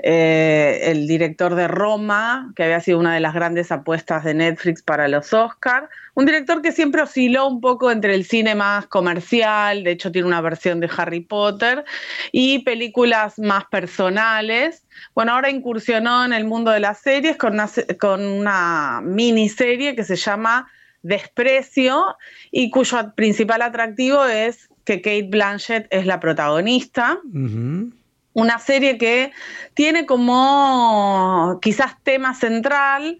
El director de Roma, que había sido una de las grandes apuestas de Netflix para los Oscar. Un director que siempre osciló un poco entre el cine más comercial, de hecho tiene una versión de Harry Potter, y películas más personales. Bueno, ahora incursionó en el mundo de las series con una miniserie que se llama Desprecio, y cuyo principal atractivo es que Cate Blanchett es la protagonista. Uh-huh. Una serie que tiene como quizás tema central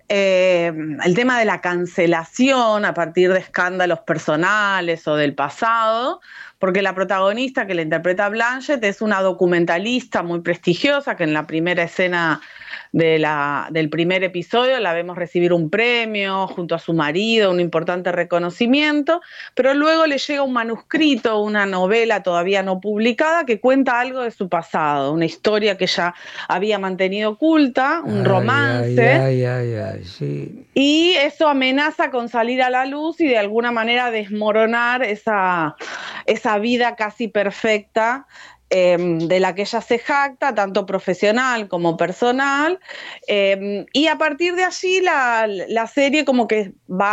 el tema de la cancelación a partir de escándalos personales o del pasado, porque la protagonista, que la interpreta Blanchett, es una documentalista muy prestigiosa que en la primera escena del primer episodio la vemos recibir un premio junto a su marido, un importante reconocimiento, pero luego le llega un manuscrito, una novela todavía no publicada que cuenta algo de su pasado, una historia que ella había mantenido oculta, un romance. Sí. Y eso amenaza con salir a la luz y de alguna manera desmoronar esa vida casi perfecta de la que ella se jacta, tanto profesional como personal, y a partir de allí la serie como que va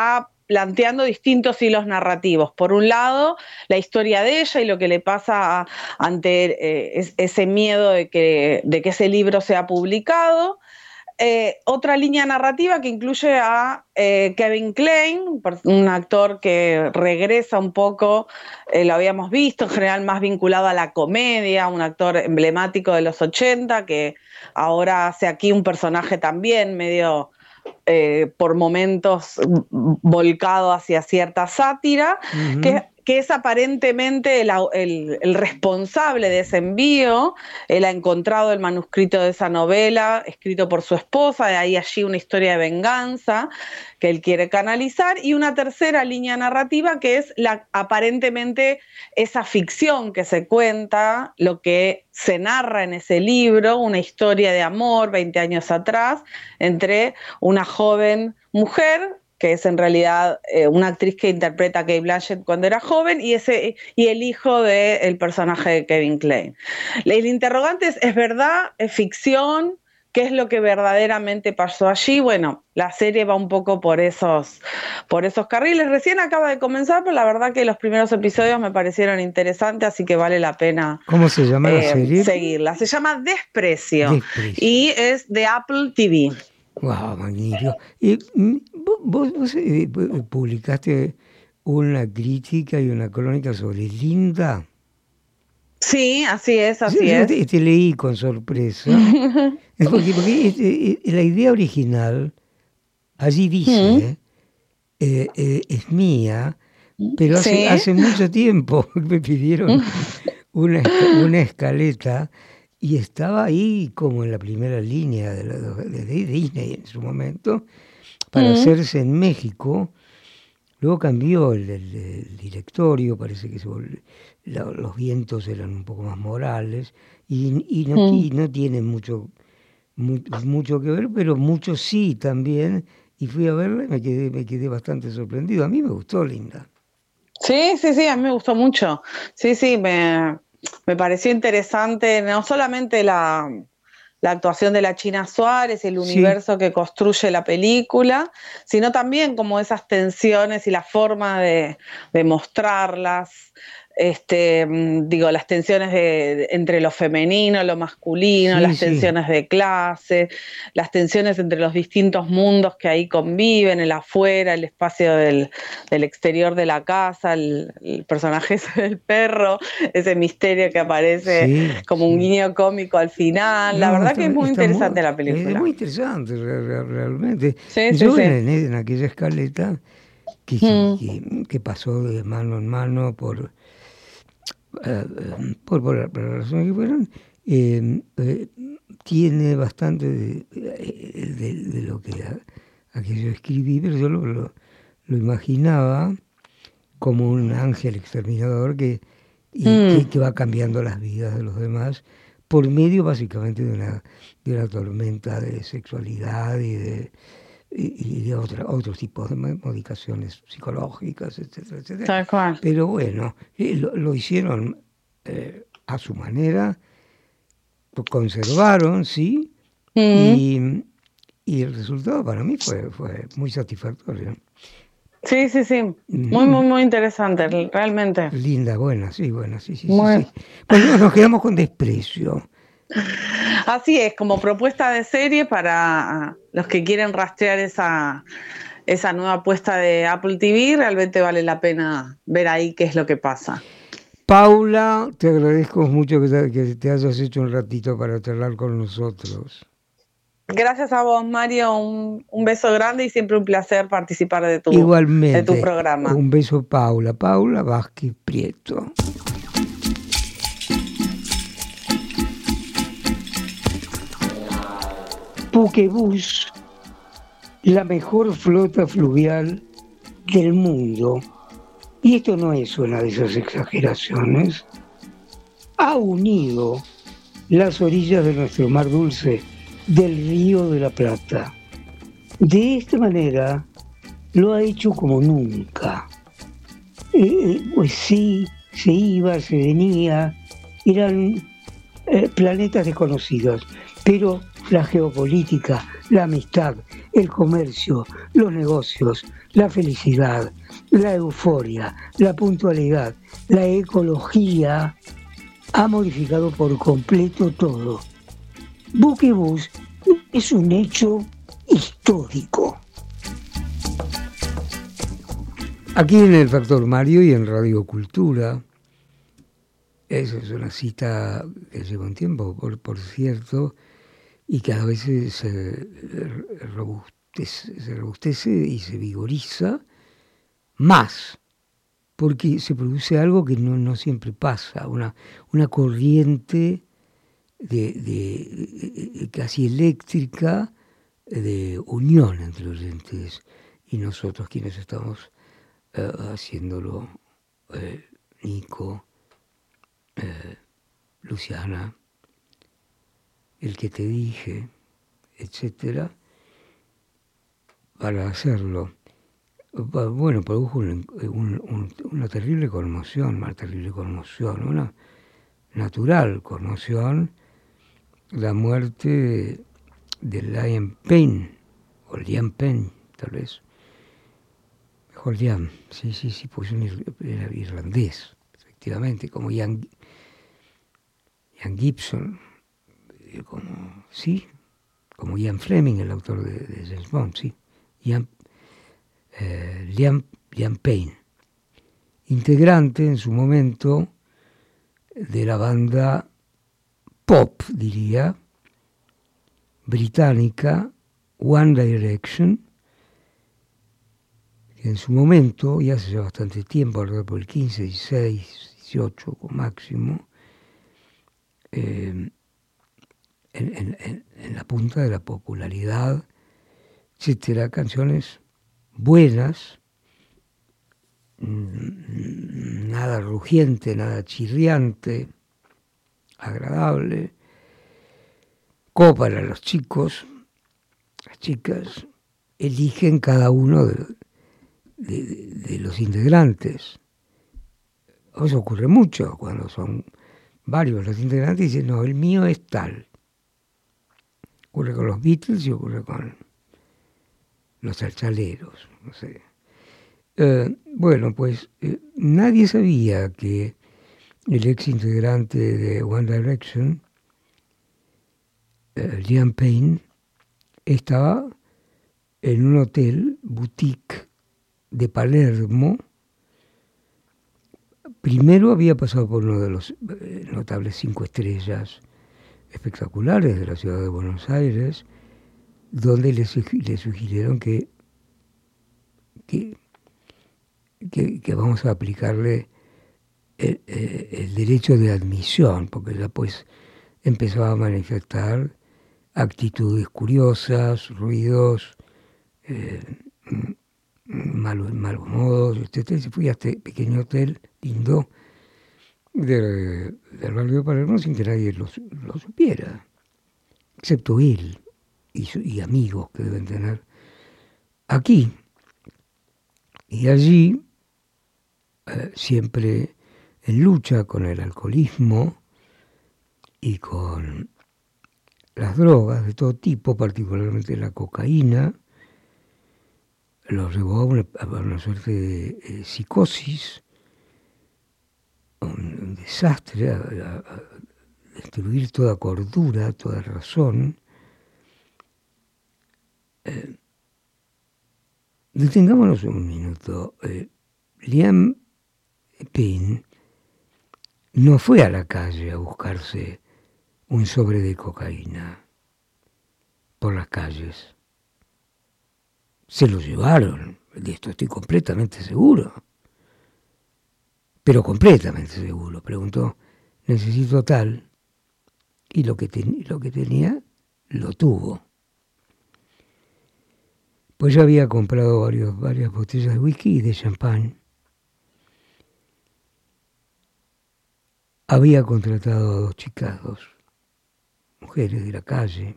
planteando distintos hilos narrativos. Por un lado, la historia de ella y lo que le pasa ante ese miedo de que ese libro sea publicado. Otra línea narrativa que incluye a Kevin Kline, un actor que regresa un poco, lo habíamos visto, en general más vinculado a la comedia, un actor emblemático de los 80, que ahora hace aquí un personaje también medio por momentos volcado hacia cierta sátira, que es aparentemente el responsable de ese envío. Él ha encontrado el manuscrito de esa novela, escrito por su esposa, de ahí allí una historia de venganza que él quiere canalizar, y una tercera línea narrativa que es aparentemente esa ficción que se cuenta, lo que se narra en ese libro, una historia de amor 20 años atrás, entre una joven mujer, que es en realidad una actriz que interpreta a Cate Blanchett cuando era joven, y el hijo del personaje de Kevin Kline. El interrogante es verdad, es ficción, ¿qué es lo que verdaderamente pasó allí? Bueno, la serie va un poco por esos carriles. Recién acaba de comenzar, pero la verdad que los primeros episodios me parecieron interesantes, así que vale la pena. ¿Cómo se llama la serie? Seguirla. Se llama Desprecio. Y es de Apple TV. Wow, magnífico. Y vos publicaste una crítica y una crónica sobre Linda. Sí, así es. Te leí con sorpresa. porque la idea original, allí dice, es mía, pero hace mucho tiempo me pidieron una escaleta. Y estaba ahí como en la primera línea de Disney en su momento, para hacerse en México. Luego cambió el directorio, parece que los vientos eran un poco más morales, y no tienen mucho que ver, pero mucho sí también. Y fui a verla y me quedé bastante sorprendido. A mí me gustó Linda. Sí, a mí me gustó mucho. Sí, me pareció interesante, no solamente la actuación de la China Suárez y el universo que construye la película, sino también como esas tensiones y la forma de mostrarlas. Las tensiones entre lo femenino, lo masculino, las tensiones de clase, las tensiones entre los distintos mundos que ahí conviven, el afuera, el espacio del exterior de la casa, el personaje del perro, ese misterio que aparece como un guiño cómico al final. La verdad que es muy interesante la película. Es muy interesante realmente. En aquella escaleta que pasó de mano en mano por las razones que fueron, tiene bastante de lo que yo escribí, pero yo lo imaginaba como un ángel exterminador que va cambiando las vidas de los demás por medio básicamente de una tormenta de sexualidad y de otros tipos de modificaciones psicológicas, etcétera, etcétera. Tal cual. Pero bueno, lo hicieron a su manera, lo conservaron, sí, y el resultado para mí fue muy satisfactorio. Sí. Muy interesante, realmente. Linda, buena, sí. Bueno, nos quedamos con Desprecio. Así es, como propuesta de serie para los que quieren rastrear esa nueva apuesta de Apple TV, realmente vale la pena ver ahí qué es lo que pasa. Paula, te agradezco mucho que te hayas hecho un ratito para charlar con nosotros. Gracias a vos, Mario, un beso grande y siempre un placer participar de tu programa. Un beso, Paula Vázquez Prieto. Buquebús, la mejor flota fluvial del mundo, y esto no es una de esas exageraciones, ha unido las orillas de nuestro mar dulce del Río de la Plata. De esta manera lo ha hecho como nunca. Pues sí, se iba, se venía, eran planetas desconocidos, pero la geopolítica, la amistad, el comercio, los negocios, la felicidad, la euforia, la puntualidad, la ecología, ha modificado por completo todo. Buquebús es un hecho histórico. Aquí en el Factor Mario y en Radio Cultura, esa es una cita que lleva un tiempo, por cierto, y cada vez se robustece y se vigoriza más, porque se produce algo que no siempre pasa, una corriente de casi eléctrica de unión entre oyentes y nosotros quienes estamos haciéndolo, Nico, Luciana, el que te dije, etcétera, para hacerlo. Bueno, produjo una terrible conmoción, una natural conmoción, la muerte de Liam Payne, o Liam Payne, tal vez. Mejor Liam, sí, pues era irlandés, efectivamente, como Ian Gibson, como Ian Fleming, el autor de James Bond, sí. Liam Payne, integrante en su momento de la banda pop, diría, británica One Direction, que en su momento, y hace ya bastante tiempo, alrededor por el 15, 16, 18 como máximo, en la punta de la popularidad, etcétera, canciones buenas, nada rugiente, nada chirriante, agradable, como para los chicos, las chicas eligen cada uno de los integrantes. Eso ocurre mucho cuando son varios los integrantes y dicen, no, el mío es tal. Ocurre con los Beatles y ocurre con los chalchaleros, no sé. Bueno, pues nadie sabía que el ex integrante de One Direction, Liam Payne, estaba en un hotel boutique de Palermo. Primero había pasado por uno de los notables 5 estrellas espectaculares de la ciudad de Buenos Aires, donde le sugirieron que vamos a aplicarle el derecho de admisión, porque ya pues empezaba a manifestar actitudes curiosas, ruidos, malos modos, etc. Se fue a este pequeño hotel lindo del barrio de Palermo sin que nadie lo supiera, excepto él y amigos que deben tener aquí. Y allí, siempre en lucha con el alcoholismo y con las drogas de todo tipo, particularmente la cocaína, los llevó a una suerte de psicosis, un desastre, a destruir toda cordura, toda razón. Detengámonos un minuto. Liam Payne no fue a la calle a buscarse un sobre de cocaína por las calles. Se lo llevaron, de esto estoy completamente seguro. Pero completamente seguro. Preguntó, necesito tal, y lo que tenía, lo tuvo. Pues ya había comprado varias botellas de whisky y de champán. Había contratado a 2 chicas, 2 mujeres de la calle,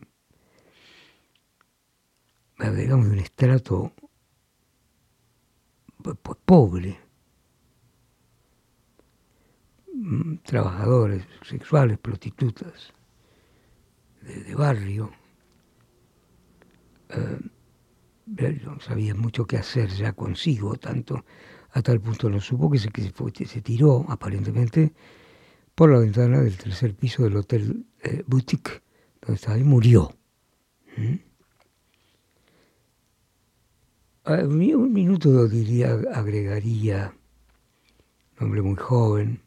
digamos de un estrato pues pobre, trabajadores sexuales, prostitutas de barrio, no sabía mucho qué hacer ya consigo, a tal punto lo supo que se tiró, aparentemente, por la ventana del tercer piso del Hotel Boutique, donde estaba, y murió. Un minuto agregaría, un hombre muy joven,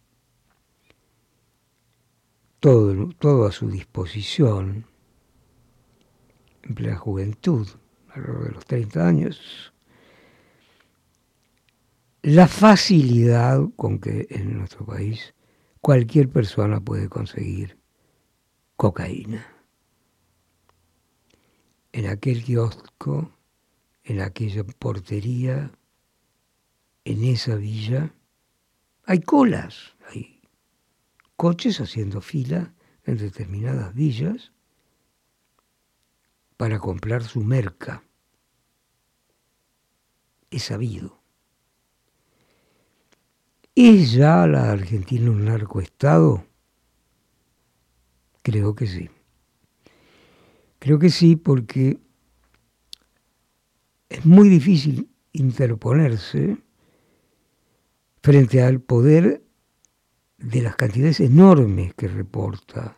todo a su disposición, en plena juventud, alrededor de los 30 años. La facilidad con que en nuestro país cualquier persona puede conseguir cocaína. En aquel kiosco, en aquella portería, en esa villa, hay colas, hay coches haciendo fila en determinadas villas para comprar su merca. Es sabido. ¿Es ya la Argentina un narcoestado? Creo que sí. Creo que sí, porque es muy difícil interponerse frente al poder de las cantidades enormes que reporta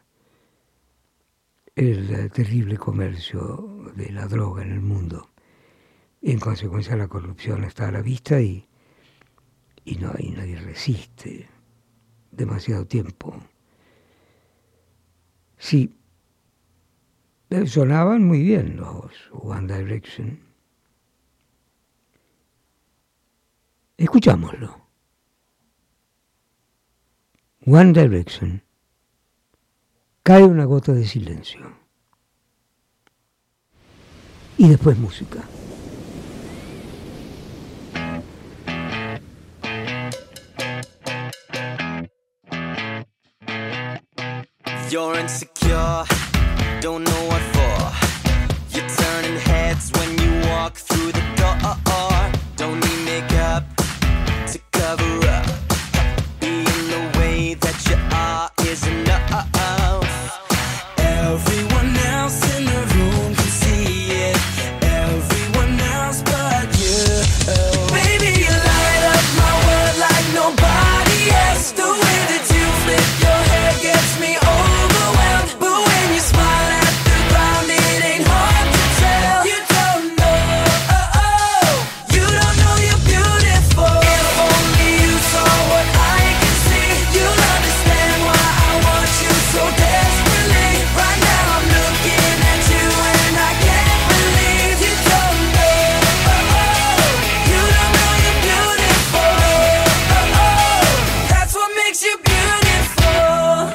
el terrible comercio de la droga en el mundo. En consecuencia, la corrupción está a la vista y nadie resiste demasiado tiempo. Sí, sonaban muy bien los One Direction. Escuchámoslo. One Direction. Cae una gota de silencio. Y después música. You're insecure, don't know what for. You're turning heads when you walk through the door. Don't need makeup to cover up. Being the way that you are is enough. Everyone else in the room can see it. Everyone else but you. Baby, you light up my world like nobody else. The way that you flip your hair gets me overwhelmed. But when you smile at the ground, it ain't hard to tell. You don't know, you don't know you're beautiful. If only you saw what I can see, you'll understand why I want you so desperately. Right now I'm looking at you and I can't believe you don't know, you don't know you're beautiful. That's what makes you beautiful.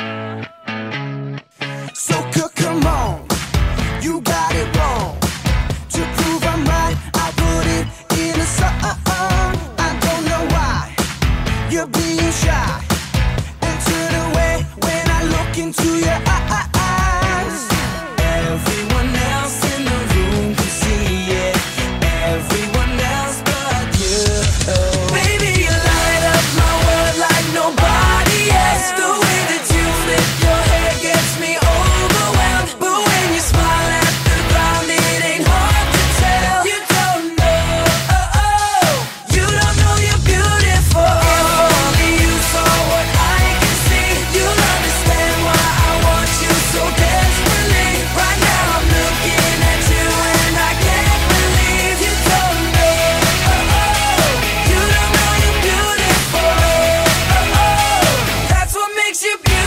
So come on, you got it wrong. To prove I'm right, I put it in a song. I don't know why you're being shy and turn away when I look into your eyes. Everyone else in the room can see it. Everyone else but you. Baby, you light up my world like nobody else. The way that you flip your hair gets me overwhelmed. But when you smile at the ground, it ain't hard to tell. You don't know, you don't know you're beautiful. If only you saw what I can see, you'll understand why I want you so desperately. Right now I'm looking at you and I can't believe you don't know, you don't know you're beautiful. That's what makes you beautiful.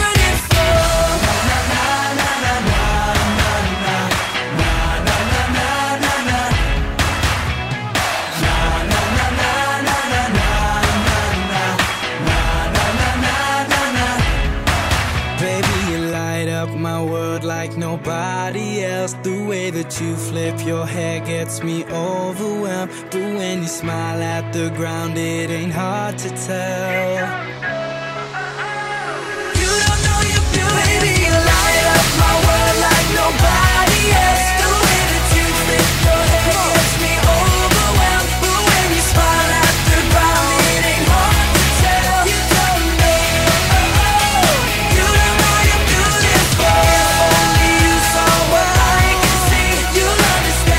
Baby, you light up my world like nobody else. The way that you flip your hair gets me overwhelmed. But when you smile at the ground, it ain't hard to tell. You don't know you're beautiful. Baby, you light up my world like nobody else. The way that you flip your hair gets me overwhelmed. But when you smile at the ground, it ain't hard to tell. You don't know, you don't know you're beautiful. If only you saw what I can see, you'll understand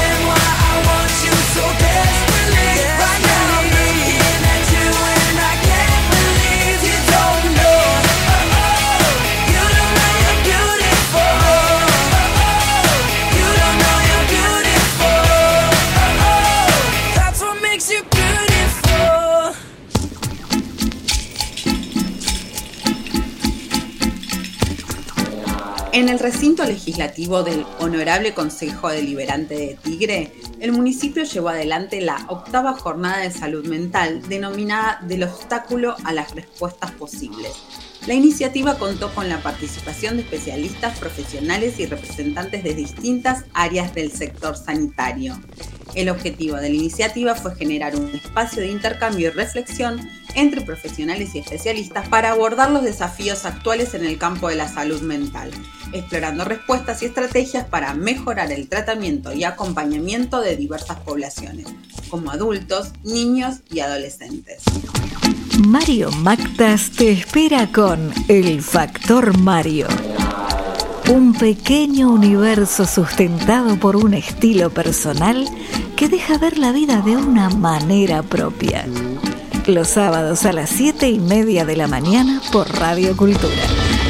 recinto legislativo del Honorable Consejo Deliberante de Tigre, el municipio llevó adelante la 8ª jornada de salud mental, denominada Del obstáculo a las respuestas posibles. La iniciativa contó con la participación de especialistas, profesionales y representantes de distintas áreas del sector sanitario. El objetivo de la iniciativa fue generar un espacio de intercambio y reflexión entre profesionales y especialistas para abordar los desafíos actuales en el campo de la salud mental, explorando respuestas y estrategias para mejorar el tratamiento y acompañamiento de diversas poblaciones, como adultos, niños y adolescentes. Mario Mactas te espera con El Factor Mario. Un pequeño universo sustentado por un estilo personal que deja ver la vida de una manera propia. Los sábados a las 7:30 de la mañana por Radio Cultura.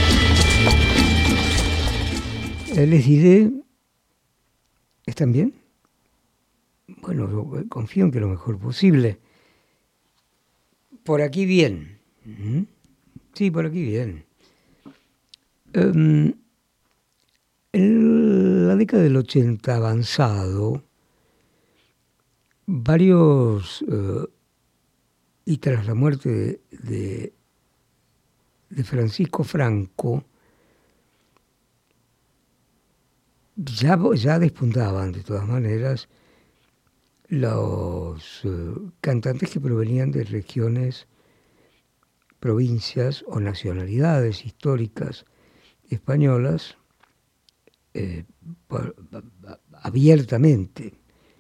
Les diré, ¿están bien? Bueno, yo confío en que lo mejor posible. Por aquí bien. Sí, por aquí bien. En la década del 80 avanzado, varios, y tras la muerte de Francisco Franco, ya despuntaban de todas maneras los cantantes que provenían de regiones, provincias o nacionalidades históricas españolas abiertamente.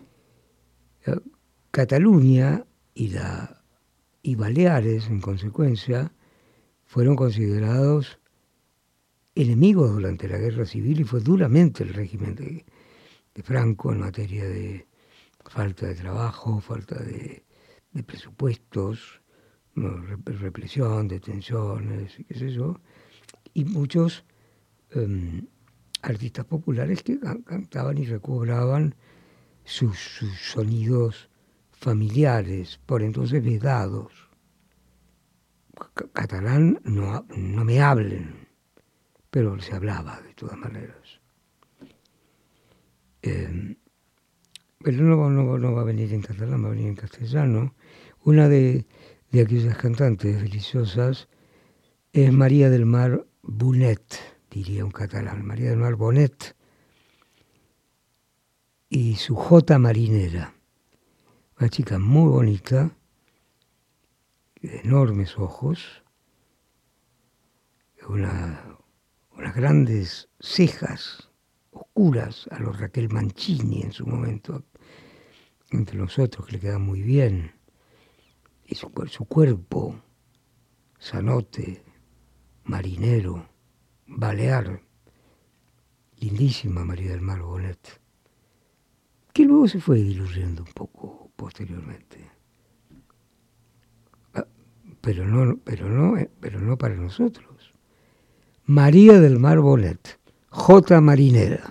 Cataluña y Baleares, en consecuencia, fueron considerados enemigos durante la Guerra Civil y fue duramente el régimen de Franco en materia de falta de trabajo, falta de presupuestos, represión, detenciones, qué sé yo, y muchos artistas populares que cantaban y recobraban sus sonidos familiares, por entonces vedados. Catalán no me hablen, pero se hablaba de todas maneras. Pero no va a venir en catalán, va a venir en castellano. Una de aquellas cantantes deliciosas es María del Mar Bonet, diría un catalán, María del Mar Bonet, y su Jota Marinera, una chica muy bonita, de enormes ojos, unas grandes cejas oscuras a los Raquel Mancini en su momento, entre nosotros, que le queda muy bien, y su cuerpo sanote, marinero, balear, lindísima María del Mar Bonet, que luego se fue diluyendo un poco posteriormente. Pero no para nosotros. María del Mar Bonet, Jota Marinera.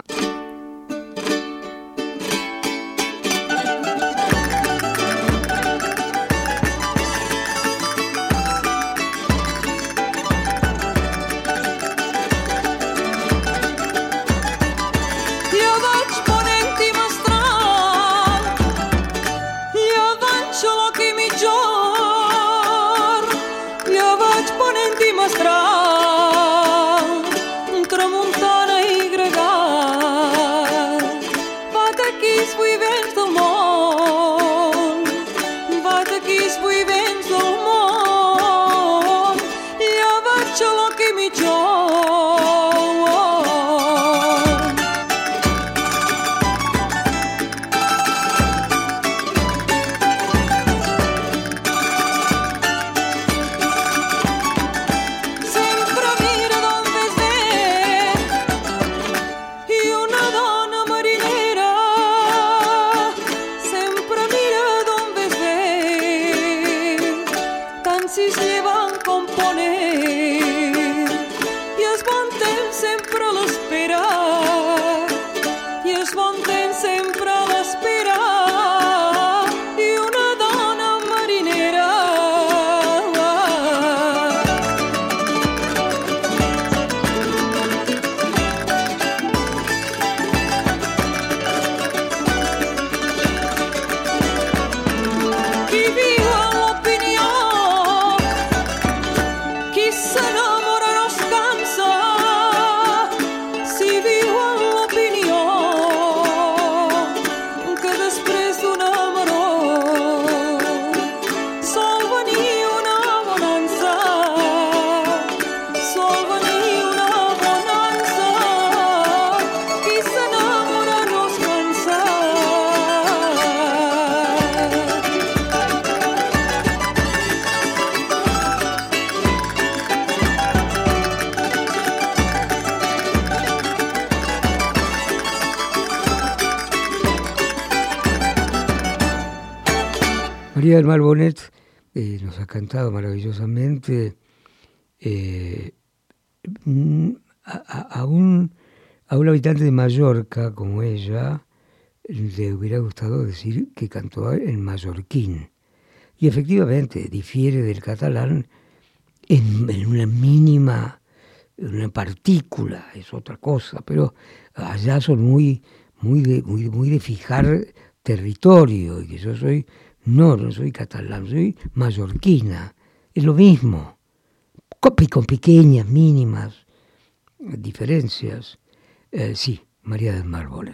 Tramuntana y gregal María del Mar Bonet nos ha cantado maravillosamente. A un habitante de Mallorca como ella le hubiera gustado decir que cantó en mallorquín. Y efectivamente difiere del catalán en una mínima, una partícula, es otra cosa, pero allá son muy de fijar territorio, y que yo no soy catalán, soy mallorquina, es lo mismo, con pequeñas, mínimas diferencias. Sí, María del Mar Bonet.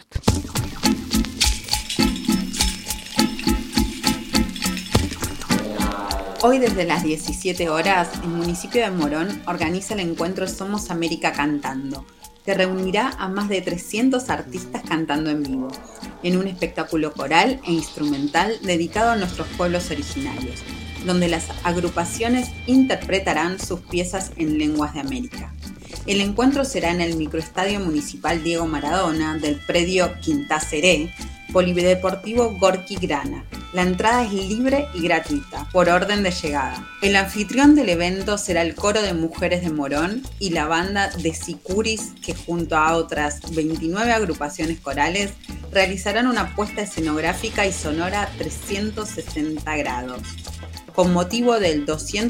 Hoy desde las 17 horas, el municipio de Morón organiza el encuentro Somos América Cantando, que reunirá a más de 300 artistas cantando en vivo, en un espectáculo coral e instrumental dedicado a nuestros pueblos originarios, donde las agrupaciones interpretarán sus piezas en lenguas de América. El encuentro será en el microestadio municipal Diego Maradona del predio Quintá Seré, Polideportivo Gorki Grana. La entrada es libre y gratuita, por orden de llegada. El anfitrión del evento será el Coro de Mujeres de Morón y la banda de Sicuris, que junto a otras 29 agrupaciones corales realizarán una puesta escenográfica y sonora 360 grados. Con motivo del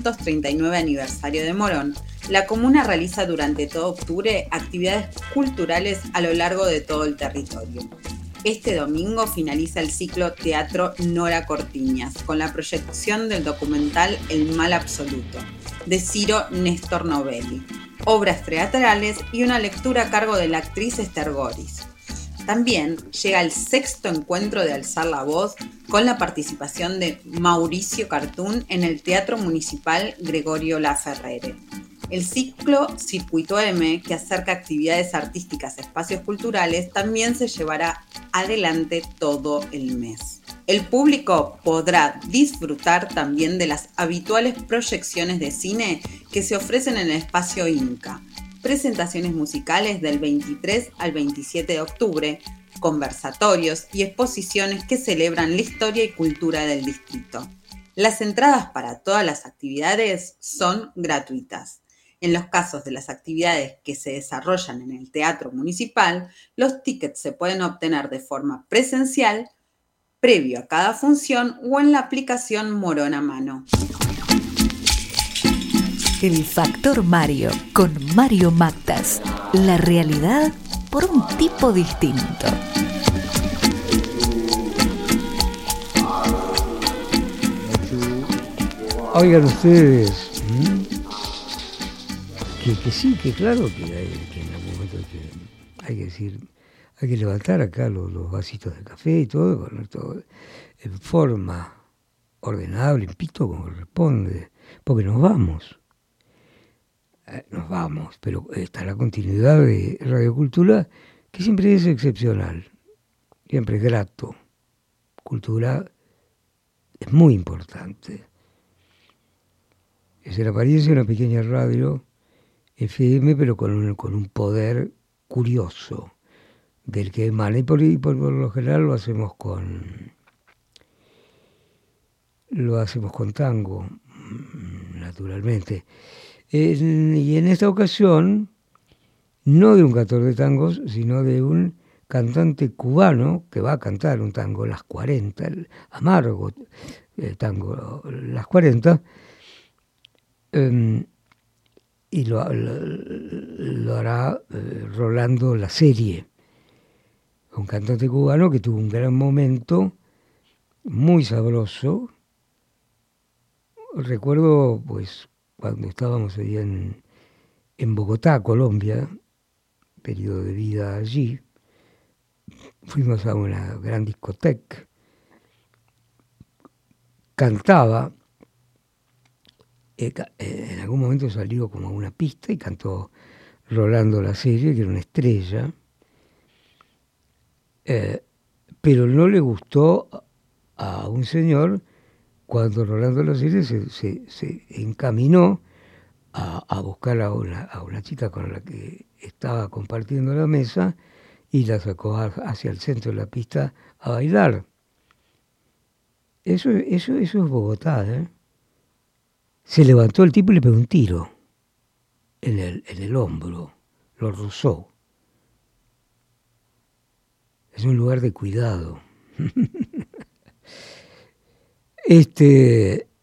239 aniversario de Morón, la comuna realiza durante todo octubre actividades culturales a lo largo de todo el territorio. Este domingo finaliza el ciclo Teatro Nora Cortiñas, con la proyección del documental El Mal Absoluto, de Ciro Néstor Novelli, obras teatrales y una lectura a cargo de la actriz Esther Goris. También llega el 6º encuentro de Alzar la Voz, con la participación de Mauricio Cartún en el Teatro Municipal Gregorio Laferrere. El ciclo Circuito M, que acerca actividades artísticas a espacios culturales, también se llevará adelante todo el mes. El público podrá disfrutar también de las habituales proyecciones de cine que se ofrecen en el espacio Inca, presentaciones musicales del 23 al 27 de octubre, conversatorios y exposiciones que celebran la historia y cultura del distrito. Las entradas para todas las actividades son gratuitas. En los casos de las actividades que se desarrollan en el Teatro Municipal, los tickets se pueden obtener de forma presencial, previo a cada función o en la aplicación Morón a mano. El Factor Mario, con Mario Mactas. La realidad por un tipo distinto. Oigan ustedes, que sí, que claro que en algún momento hay que decir, hay que levantar acá los vasitos de café y todo, poner todo en forma ordenada, limpito como corresponde, porque nos vamos, pero está la continuidad de Radio Cultura, que siempre es excepcional, siempre es grato. Cultura es muy importante. Es en apariencia una pequeña radio FM, pero con un poder curioso del que emana, y por lo general lo hacemos con tango, naturalmente. Y en esta ocasión, no de un cantor de tangos, sino de un cantante cubano que va a cantar un tango, Las 40, el amargo tango Las 40, y lo hará Rolando La Serie, un cantante cubano que tuvo un gran momento, muy sabroso. Recuerdo, pues, cuando estábamos allí en Bogotá, Colombia, periodo de vida allí, fuimos a una gran discoteca, cantaba, en algún momento salió como a una pista y cantó Rolando La Serie, que era una estrella, pero no le gustó a un señor cuando Rolando La Serie se encaminó a buscar a una chica con la que estaba compartiendo la mesa y la sacó hacia el centro de la pista a bailar. Eso es Bogotá, ¿eh? Se levantó el tipo y le pegó un tiro en el hombro, lo rozó. Es un lugar de cuidado. Este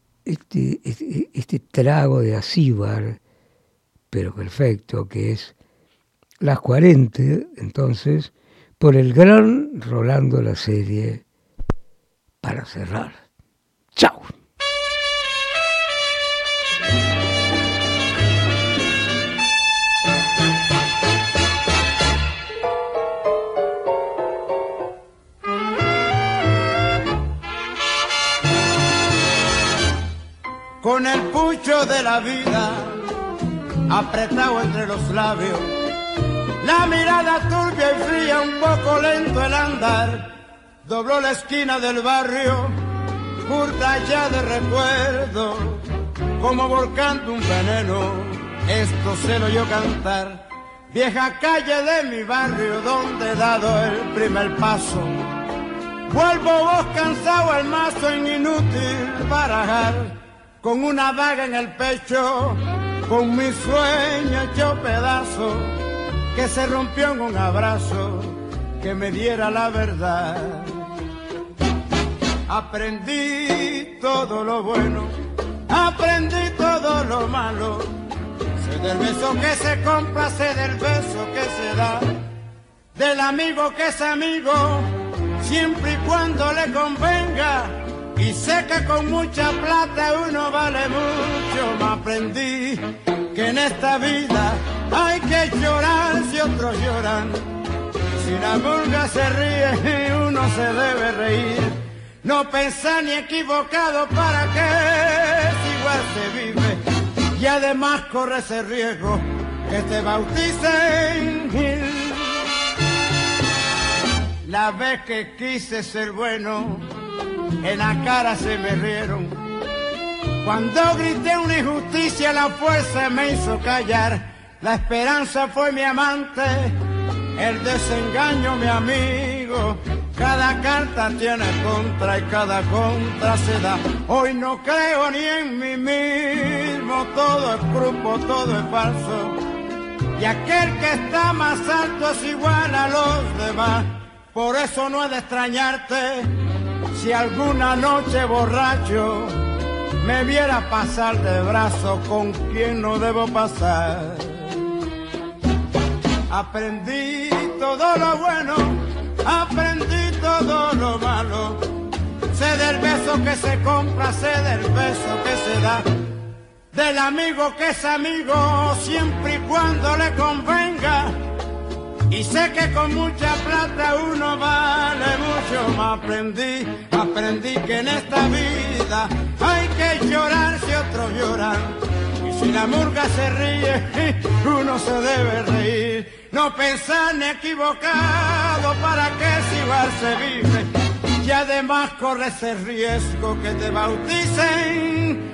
trago de acíbar, pero perfecto, que es Las 40, entonces, por el gran Rolando La Serie, para cerrar. ¡Chao! Con el pucho de la vida apretado entre los labios, la mirada turbia y fría, un poco lento el andar, dobló la esquina del barrio, curta ya de recuerdo, como volcando un veneno, esto se lo oyó cantar, vieja calle de mi barrio donde he dado el primer paso, vuelvo vos cansado al mazo en inútil barajar, con una daga en el pecho, con mi sueño hecho pedazo, que se rompió en un abrazo, que me diera la verdad. Aprendí todo lo bueno, aprendí todo lo malo, sé del beso que se compra, sé del beso que se da, del amigo que es amigo, siempre y cuando le convenga, y sé que con mucha plata uno vale mucho. Me aprendí que en esta vida hay que llorar si otros lloran. Si la murga se ríe, uno se debe reír. No pensar ni equivocado, para qué si igual se vive. Y además corre ese riesgo que te bauticen. La vez que quise ser bueno, en la cara se me rieron. Cuando grité una injusticia, la fuerza me hizo callar. La esperanza fue mi amante, el desengaño mi amigo. Cada carta tiene contra y cada contra se da. Hoy no creo ni en mí mismo, todo es grupo, todo es falso. Y aquel que está más alto es igual a los demás. Por eso no he de extrañarte si alguna noche borracho me viera pasar de brazo con quien no debo pasar. Aprendí todo lo bueno, aprendí todo lo malo, sé del beso que se compra, sé del beso que se da, del amigo que es amigo siempre y cuando le convenga. Y sé que con mucha plata uno vale mucho. Aprendí que en esta vida hay que llorar si otros lloran. Y si la murga se ríe, uno se debe reír. No pensar ni equivocado, para que si igual se vive. Y además corre ese riesgo que te bauticen.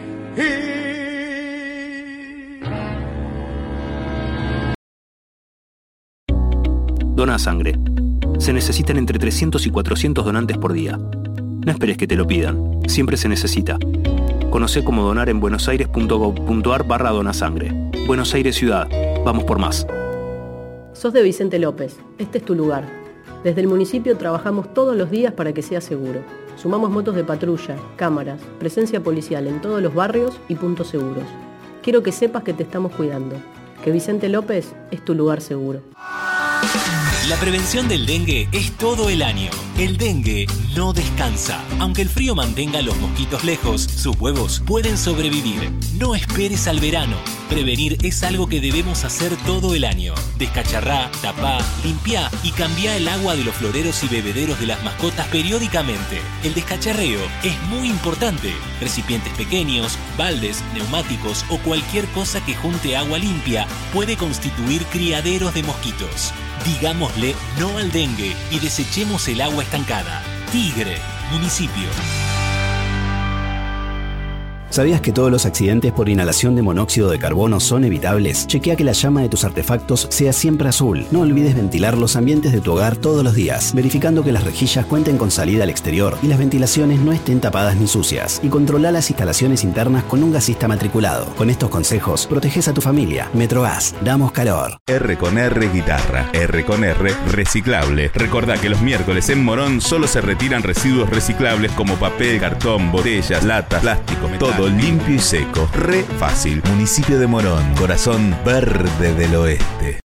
Dona sangre. Se necesitan entre 300 y 400 donantes por día. No esperes que te lo pidan. Siempre se necesita. Conoce cómo donar en buenosaires.gov.ar/donasangre. Buenos Aires Ciudad. Vamos por más. Sos de Vicente López. Este es tu lugar. Desde el municipio trabajamos todos los días para que sea seguro. Sumamos motos de patrulla, cámaras, presencia policial en todos los barrios y puntos seguros. Quiero que sepas que te estamos cuidando. Que Vicente López es tu lugar seguro. La prevención del dengue es todo el año. El dengue no descansa. Aunque el frío mantenga a los mosquitos lejos, sus huevos pueden sobrevivir. No esperes al verano. Prevenir es algo que debemos hacer todo el año. Descacharrá, tapá, limpiá y cambiá el agua de los floreros y bebederos de las mascotas periódicamente. El descacharreo es muy importante. Recipientes pequeños, baldes, neumáticos o cualquier cosa que junte agua limpia puede constituir criaderos de mosquitos. Digámosle no al dengue y desechemos el agua estancada. Tigre, municipio. ¿Sabías que todos los accidentes por inhalación de monóxido de carbono son evitables? Chequea que la llama de tus artefactos sea siempre azul. No olvides ventilar los ambientes de tu hogar todos los días, verificando que las rejillas cuenten con salida al exterior y las ventilaciones no estén tapadas ni sucias. Y controla las instalaciones internas con un gasista matriculado. Con estos consejos, proteges a tu familia. Metrogas, damos calor. R Guitarra. R Reciclable. Recordá que los miércoles en Morón solo se retiran residuos reciclables como papel, cartón, botellas, latas, plástico, metal. Todo limpio y seco. Re fácil. Municipio de Morón. Corazón verde del oeste.